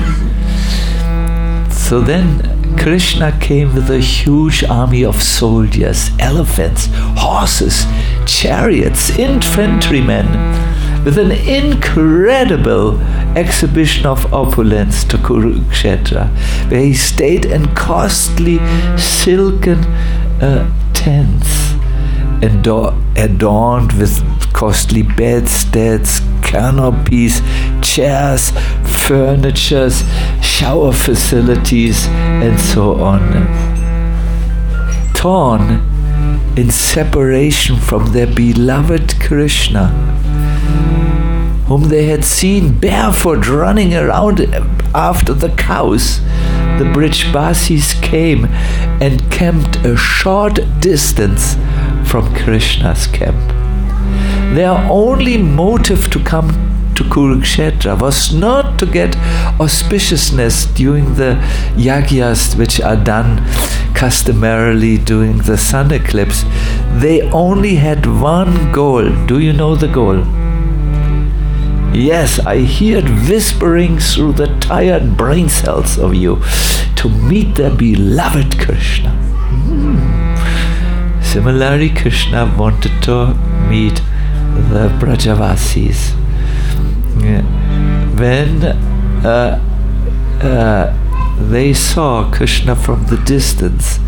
So then Krishna came with a huge army of soldiers, elephants, horses, chariots, infantrymen, with an incredible exhibition of opulence to Kurukshetra, where he stayed in costly silken uh, tents, ador- adorned with costly bedsteads, canopies, chairs, furnitures, shower facilities, and so on. Torn in separation from their beloved Krishna, whom they had seen barefoot running around after the cows, the Brijbasis came and camped a short distance from Krishna's camp. Their only motive to come to Kurukshetra was not to get auspiciousness during the yagyas which are done customarily during the sun eclipse. They only had one goal. Do you know the goal? Yes, I hear it whispering through the tired brain cells of you to meet their beloved Krishna. Mm. Similarly, Krishna wanted to meet the Brajavasis. When uh, uh, they saw Krishna from the distance,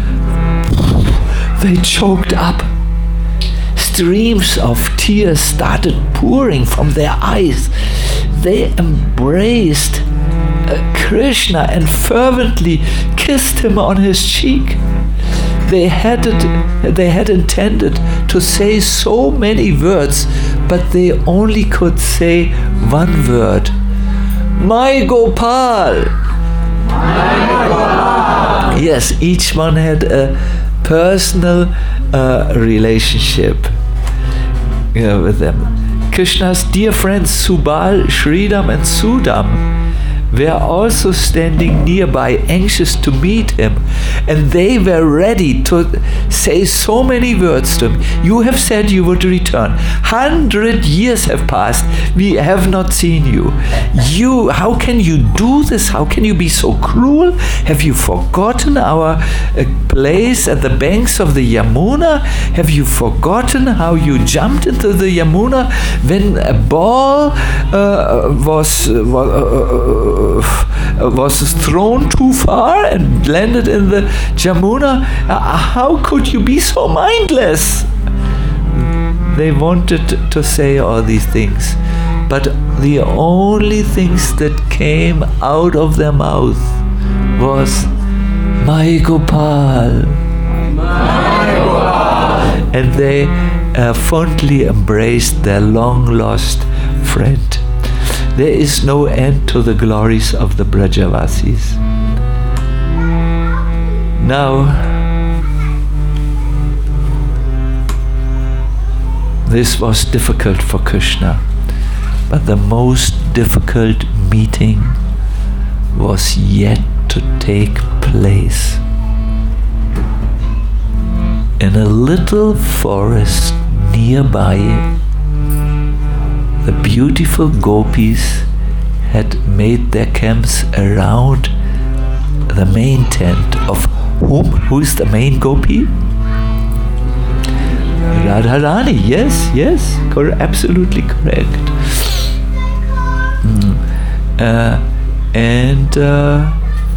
they choked up. Streams of tears started pouring from their eyes. They embraced uh, Krishna and fervently kissed him on his cheek. They had it, they had intended to say so many words, but they only could say one word. My Gopal! My Gopal! Yes, each one had a personal uh, relationship uh, with them. Krishna's dear friends Subal, Sridham and Sudam were also standing nearby, anxious to meet him, and they were ready to say so many words to him. You have said you would return. Hundred years have passed. We have not seen you. You, how can you do this? How can you be so cruel? Have you forgotten our uh, place at the banks of the Yamuna? Have you forgotten how you jumped into the Yamuna when a ball uh, was uh, uh, was thrown too far and landed in the Jamuna? Uh, how could you be so mindless? They wanted to say all these things, but the only things that came out of their mouth was My Gopal. My Gopal. And they uh, fondly embraced their long-lost friend. There is no end to the glories of the Brajavasis. Now, this was difficult for Krishna, but the most difficult meeting was yet to take place. In a little forest nearby, the beautiful gopis had made their camps around the main tent of whom? Who is the main gopi? Radharani. Yes, yes, cor- absolutely correct. Mm. Uh, and uh,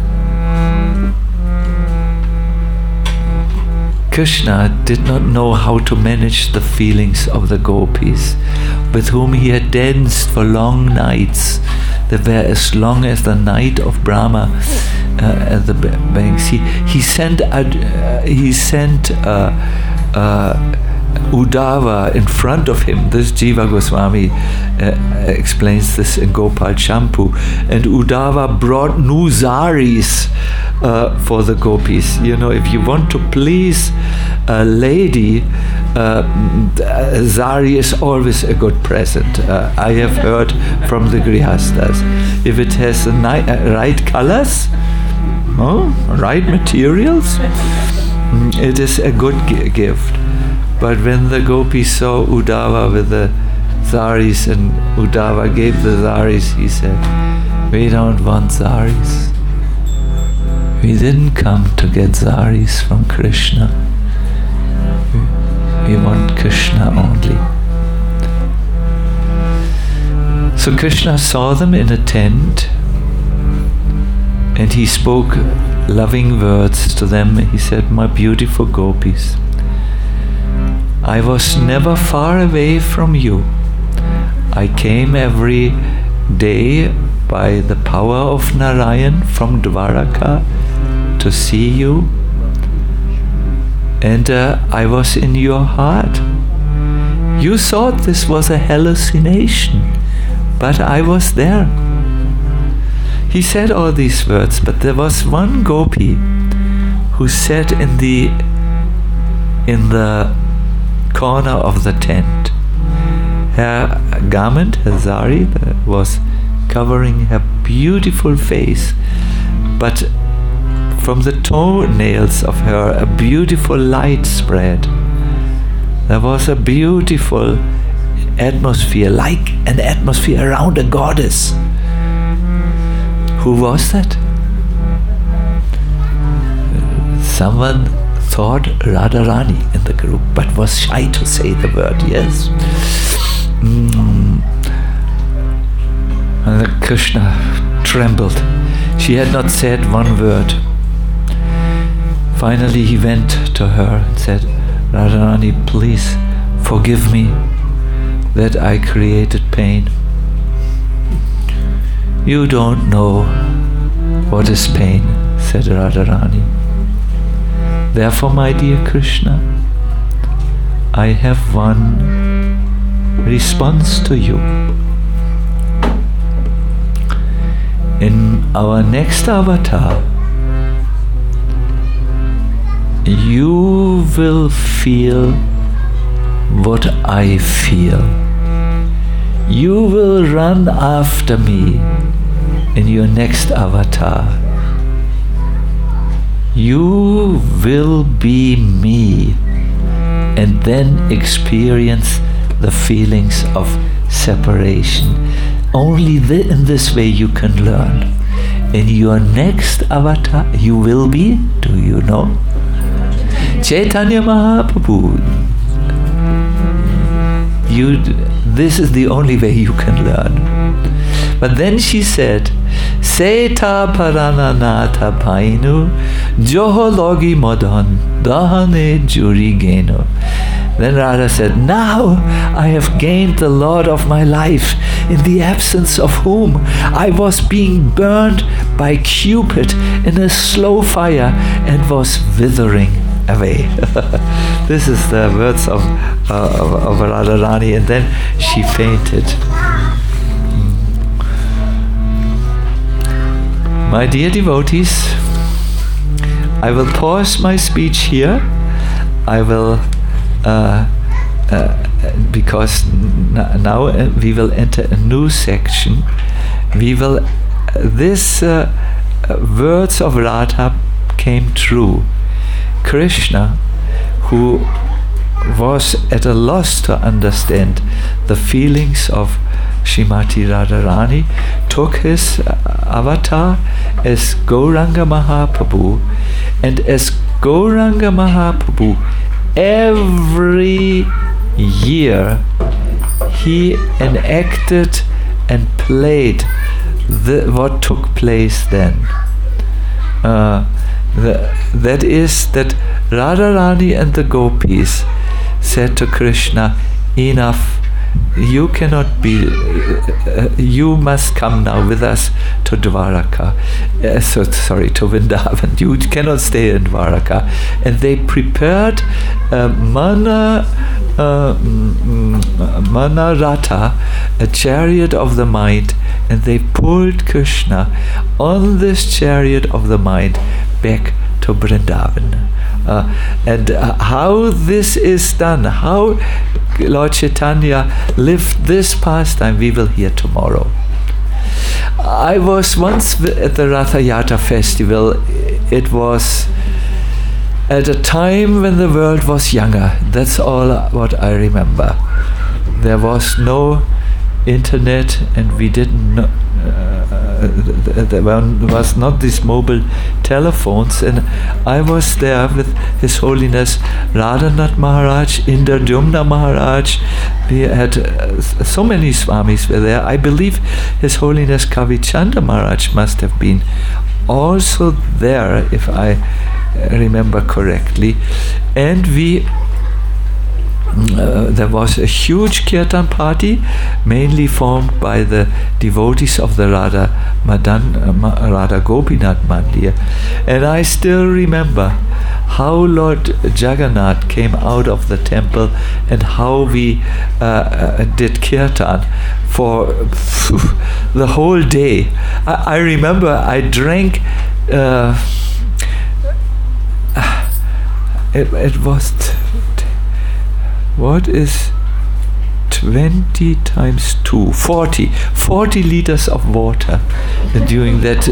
Krishna did not know how to manage the feelings of the gopis, with whom he had danced for long nights that were as long as the night of Brahma uh, at the banks. He, he sent uh, he sent uh, uh, Uddhava in front of him. This Jiva Goswami uh, explains this in Gopal Champu. And Uddhava brought new zaris uh, for the gopis. You know, if you want to please a lady, uh, zari is always a good present. Uh, I have heard from the Grihastas. If it has the ni- uh, right colors, oh, right materials, it is a good g- gift. But when the gopis saw Uddhava with the zaris and Uddhava gave the zaris, he said, we don't want zaris. We didn't come to get zaris from Krishna. We want Krishna only. So Krishna saw them in a tent and he spoke loving words to them. He said, my beautiful gopis, I was never far away from you. I came every day by the power of Narayan from Dwaraka to see you. And uh, I was in your heart. You thought this was a hallucination, but I was there. He said all these words, but there was one gopi who sat in the in the corner of the tent. Her garment, her zari, was covering her beautiful face, but from the toenails of her a beautiful light spread. There was a beautiful atmosphere, like an atmosphere around a goddess. Who was that? Someone thought Radharani in the group, but was shy to say the word, yes. Mm. And Krishna trembled. She had not said one word. Finally he went to her and said, Radharani, please forgive me that I created pain. You don't know what is pain, said Radharani. Therefore, my dear Krishna, I have one response to you. In our next avatar, you will feel what I feel. You will run after me in your next avatar. You will be me and then experience the feelings of separation. Only th- in this way you can learn. In your next avatar, you will be, do you know? Chaitanya Mahaprabhu. You, this is the only way you can learn. But then she said, Seta parananatha painu joho logi modhan dahane juri geno. Then Radha said, now I have gained the Lord of my life, in the absence of whom I was being burned by Cupid in a slow fire and was withering away. This is the words of, uh, of, of Radharani, and then she fainted. My dear devotees, I will pause my speech here. I will, uh, uh, because n- now uh, we will enter a new section. We will, uh, this uh, uh, words of Radha came true. Krishna, who was at a loss to understand the feelings of Srimati Radharani, took his uh, avatar as Gauranga Mahaprabhu, and as Gauranga Mahaprabhu, every year he enacted and played the, what took place then. Uh, the, that is that Radharani and the gopis said to Krishna, enough, you cannot be, uh, you must come now with us to Dwaraka, uh, so, sorry, to Vrindavan. You cannot stay in Dwaraka. And they prepared uh, Mana, uh, Manarata, a chariot of the mind, and they pulled Krishna on this chariot of the mind back to Vrindavan. Uh, and uh, how this is done, how Lord Chaitanya lived this pastime, we will hear tomorrow. I was once at the Ratha Yatra festival. It was at a time when the world was younger. That's all what I remember. There was no internet, and we didn't know, uh, there was not these mobile telephones, and I was there with His Holiness Radhanath Maharaj, Indradyumna Maharaj. We had uh, so many Swamis were there. I believe His Holiness Kavichandra Maharaj must have been also there, if I remember correctly. And we Uh, there was a huge kirtan party, mainly formed by the devotees of the Radha Madan, uh, Ma, Radha Gopinath Mandir. And I still remember how Lord Jagannath came out of the temple and how we uh, uh, did kirtan for phew, the whole day. I, I remember I drank. Uh, it, it was. T- What is t- twenty times two, forty, forty liters of water during that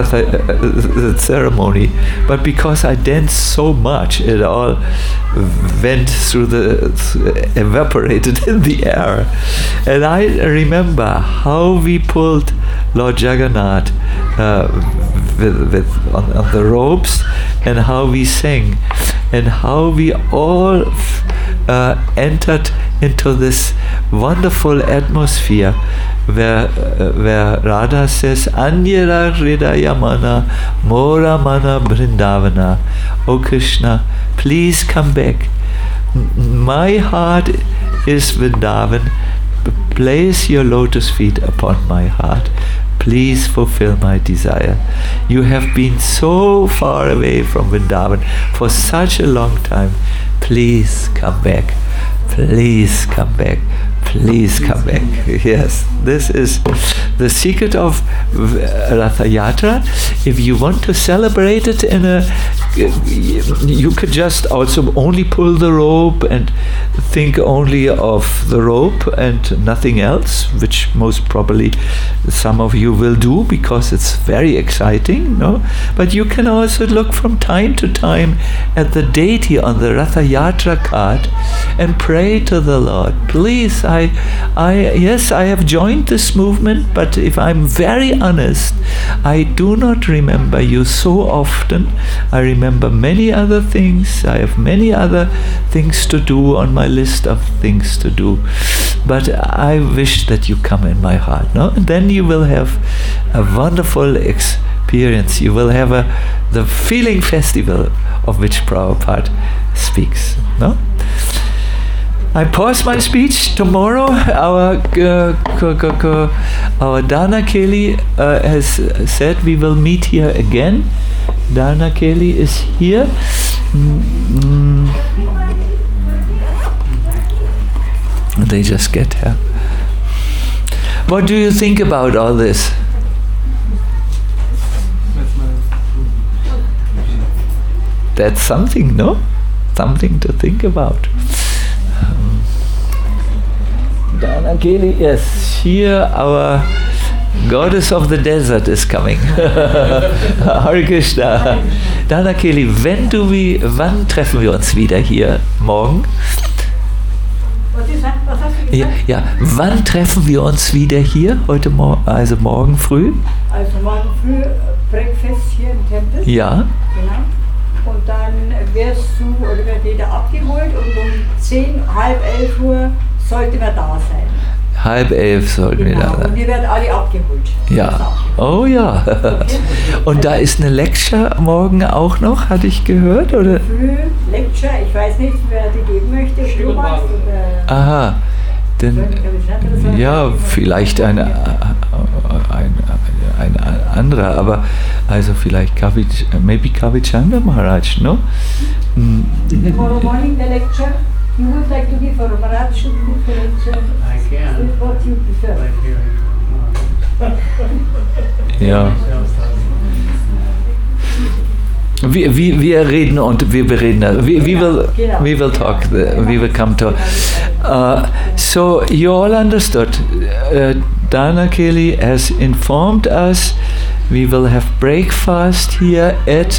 uh, ceremony. But because I danced so much, it all went through the, evaporated in the air. And I remember how we pulled Lord Jagannath uh, with, with on, on the ropes, and how we sang, and how we all uh, entered into this wonderful atmosphere where uh, where Radha says, Anyara Hridaya Mana Mora Mana Brindavana. Oh Krishna, please come back. My heart is Vrindavan. Place your lotus feet upon my heart. Please fulfill my desire. You have been so far away from Vrindavan for such a long time. Please come back. Please come back. Please come back. Yes, this is the secret of Ratha Yatra. If you want to celebrate it in a, you could just also only pull the rope and think only of the rope and nothing else, which most probably some of you will do because it's very exciting, no? But you can also look from time to time at the deity on the Ratha Yatra card and pray to the Lord. Please, I, I, yes, I have joined this movement, but if I'm very honest, I do not remember you so often. I remember many other things. I have many other things to do on my list of things to do. But I wish that you come in my heart, no? And then you will have a wonderful experience. You will have a the feeling festival of which Prabhupada speaks, no? I pause my speech. Tomorrow, our uh, k- k- k- our Dana Kelly uh, has said we will meet here again. Dana Kelly is here. Mm-hmm. They just get here. What do you think about all this? That's something, no? Something to think about. Um, Dana Kelly, yes, here our goddess of the desert is coming. Hare Krishna. Dana Kelly, wenn du wie, wann treffen wir uns wieder hier? Morgen? Was ist das? Was hast du Ja, gesagt? ja, wann treffen wir uns wieder hier? Heute Morgen, also morgen früh? Also morgen früh äh, Breakfast hier im Tempel. Ja. Genau. Und dann wirst du, oder wird jeder abgeholt und um zehn, halb elf Uhr sollten wir da sein. Halb elf sollten wir da Genau. Und sein. wir werden alle abgeholt. Ja. Oh ja. Und da ist eine Lecture morgen auch noch, hatte ich gehört, oder? Früh, Lecture, ich weiß nicht, wer die geben möchte. Du machst oder. Aha. Denn, ja, vielleicht ein, ein, ein, ein anderer, aber also vielleicht Kavi, maybe Kavichandra Maharaj, no? Mm. Tomorrow morning the lecture. You would like to give for Maharaj should give the lecture. I can. With what you prefer. Like hearing. Ja. Wir, wir, wir reden und wir bereden. We, we will we will talk. We will come to. Uh, so you all understood. Uh, Dana Kelly has informed us. We will have breakfast here at.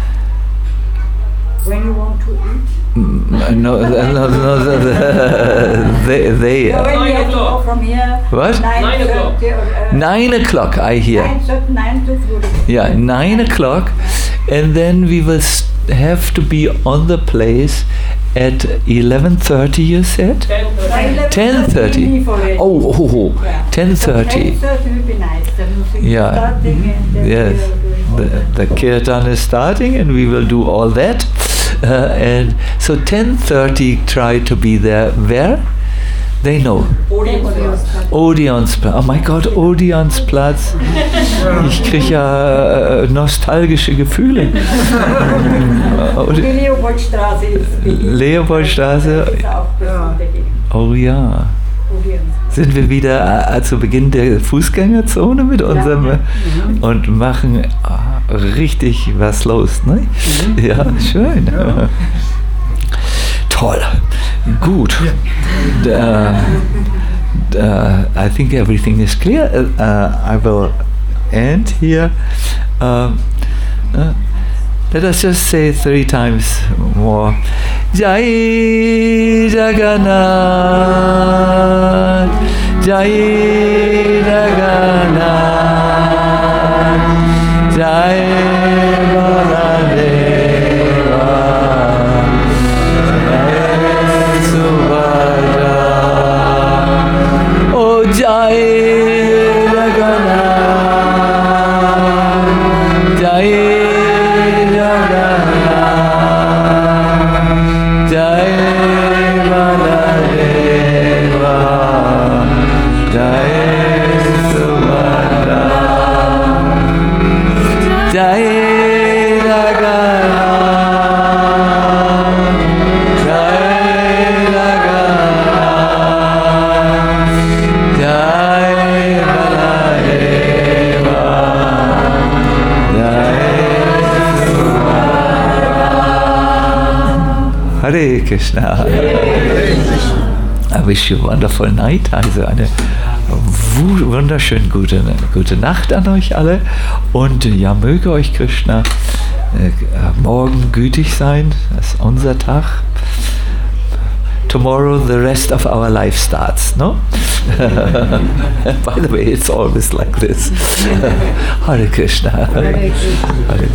When you want to eat. No, no, no, no, no they, they. No, when Nine we have to go o'clock. from here. What? Nine o'clock. thirty or, uh, Nine o'clock, I hear. Nine, thirty, nine to three. Yeah, nine o'clock, and then we will st- have to be on the place at eleven thirty. You said Ten ten thirty. Oh, Oh, oh, oh. yeah. ten thirty. ten thirty will be nice. The music Yeah. is starting and then Yes, we are doing all the, that. the kirtan is starting, and we will do all that. Uh, and so ten thirty, try to be there. Where? They know. Odeonsplatz. Odeonsplatz. Oh mein Gott, Odeonsplatz. Ich kriege ja äh, nostalgische Gefühle. Die Leopoldstraße ist beliebt. Leopoldstraße. Das ist auch besuchte Gegend. Oh ja. Odeonsplatz. Sind wir wieder äh, zu Beginn der Fußgängerzone mit unserem äh, und machen ah, richtig was los, ne? Ja, schön. Toll. Gut. Da, uh, I think everything is clear. Uh, I will end here. Um, uh, let us just say three times more. Jai Jagannath, Jai Jagannath, Jai Baladeva, Jai Subhadra. Oh Jai Jagannath, Jai Jagannath, Jai Baladeva, Jai Subhadra, Jai Jagannath, Jai Jagannath, Jai Baladeva, Jai Subhadra. Hare Krishna. I wish you a wonderful night. Also eine wu- wunderschön gute, gute Nacht an euch alle. Und ja, möge euch Krishna äh, morgen gütig sein. Das ist unser Tag. Tomorrow the rest of our life starts, no? By the way, it's always like this. Hare Krishna. Hare Krishna. Hare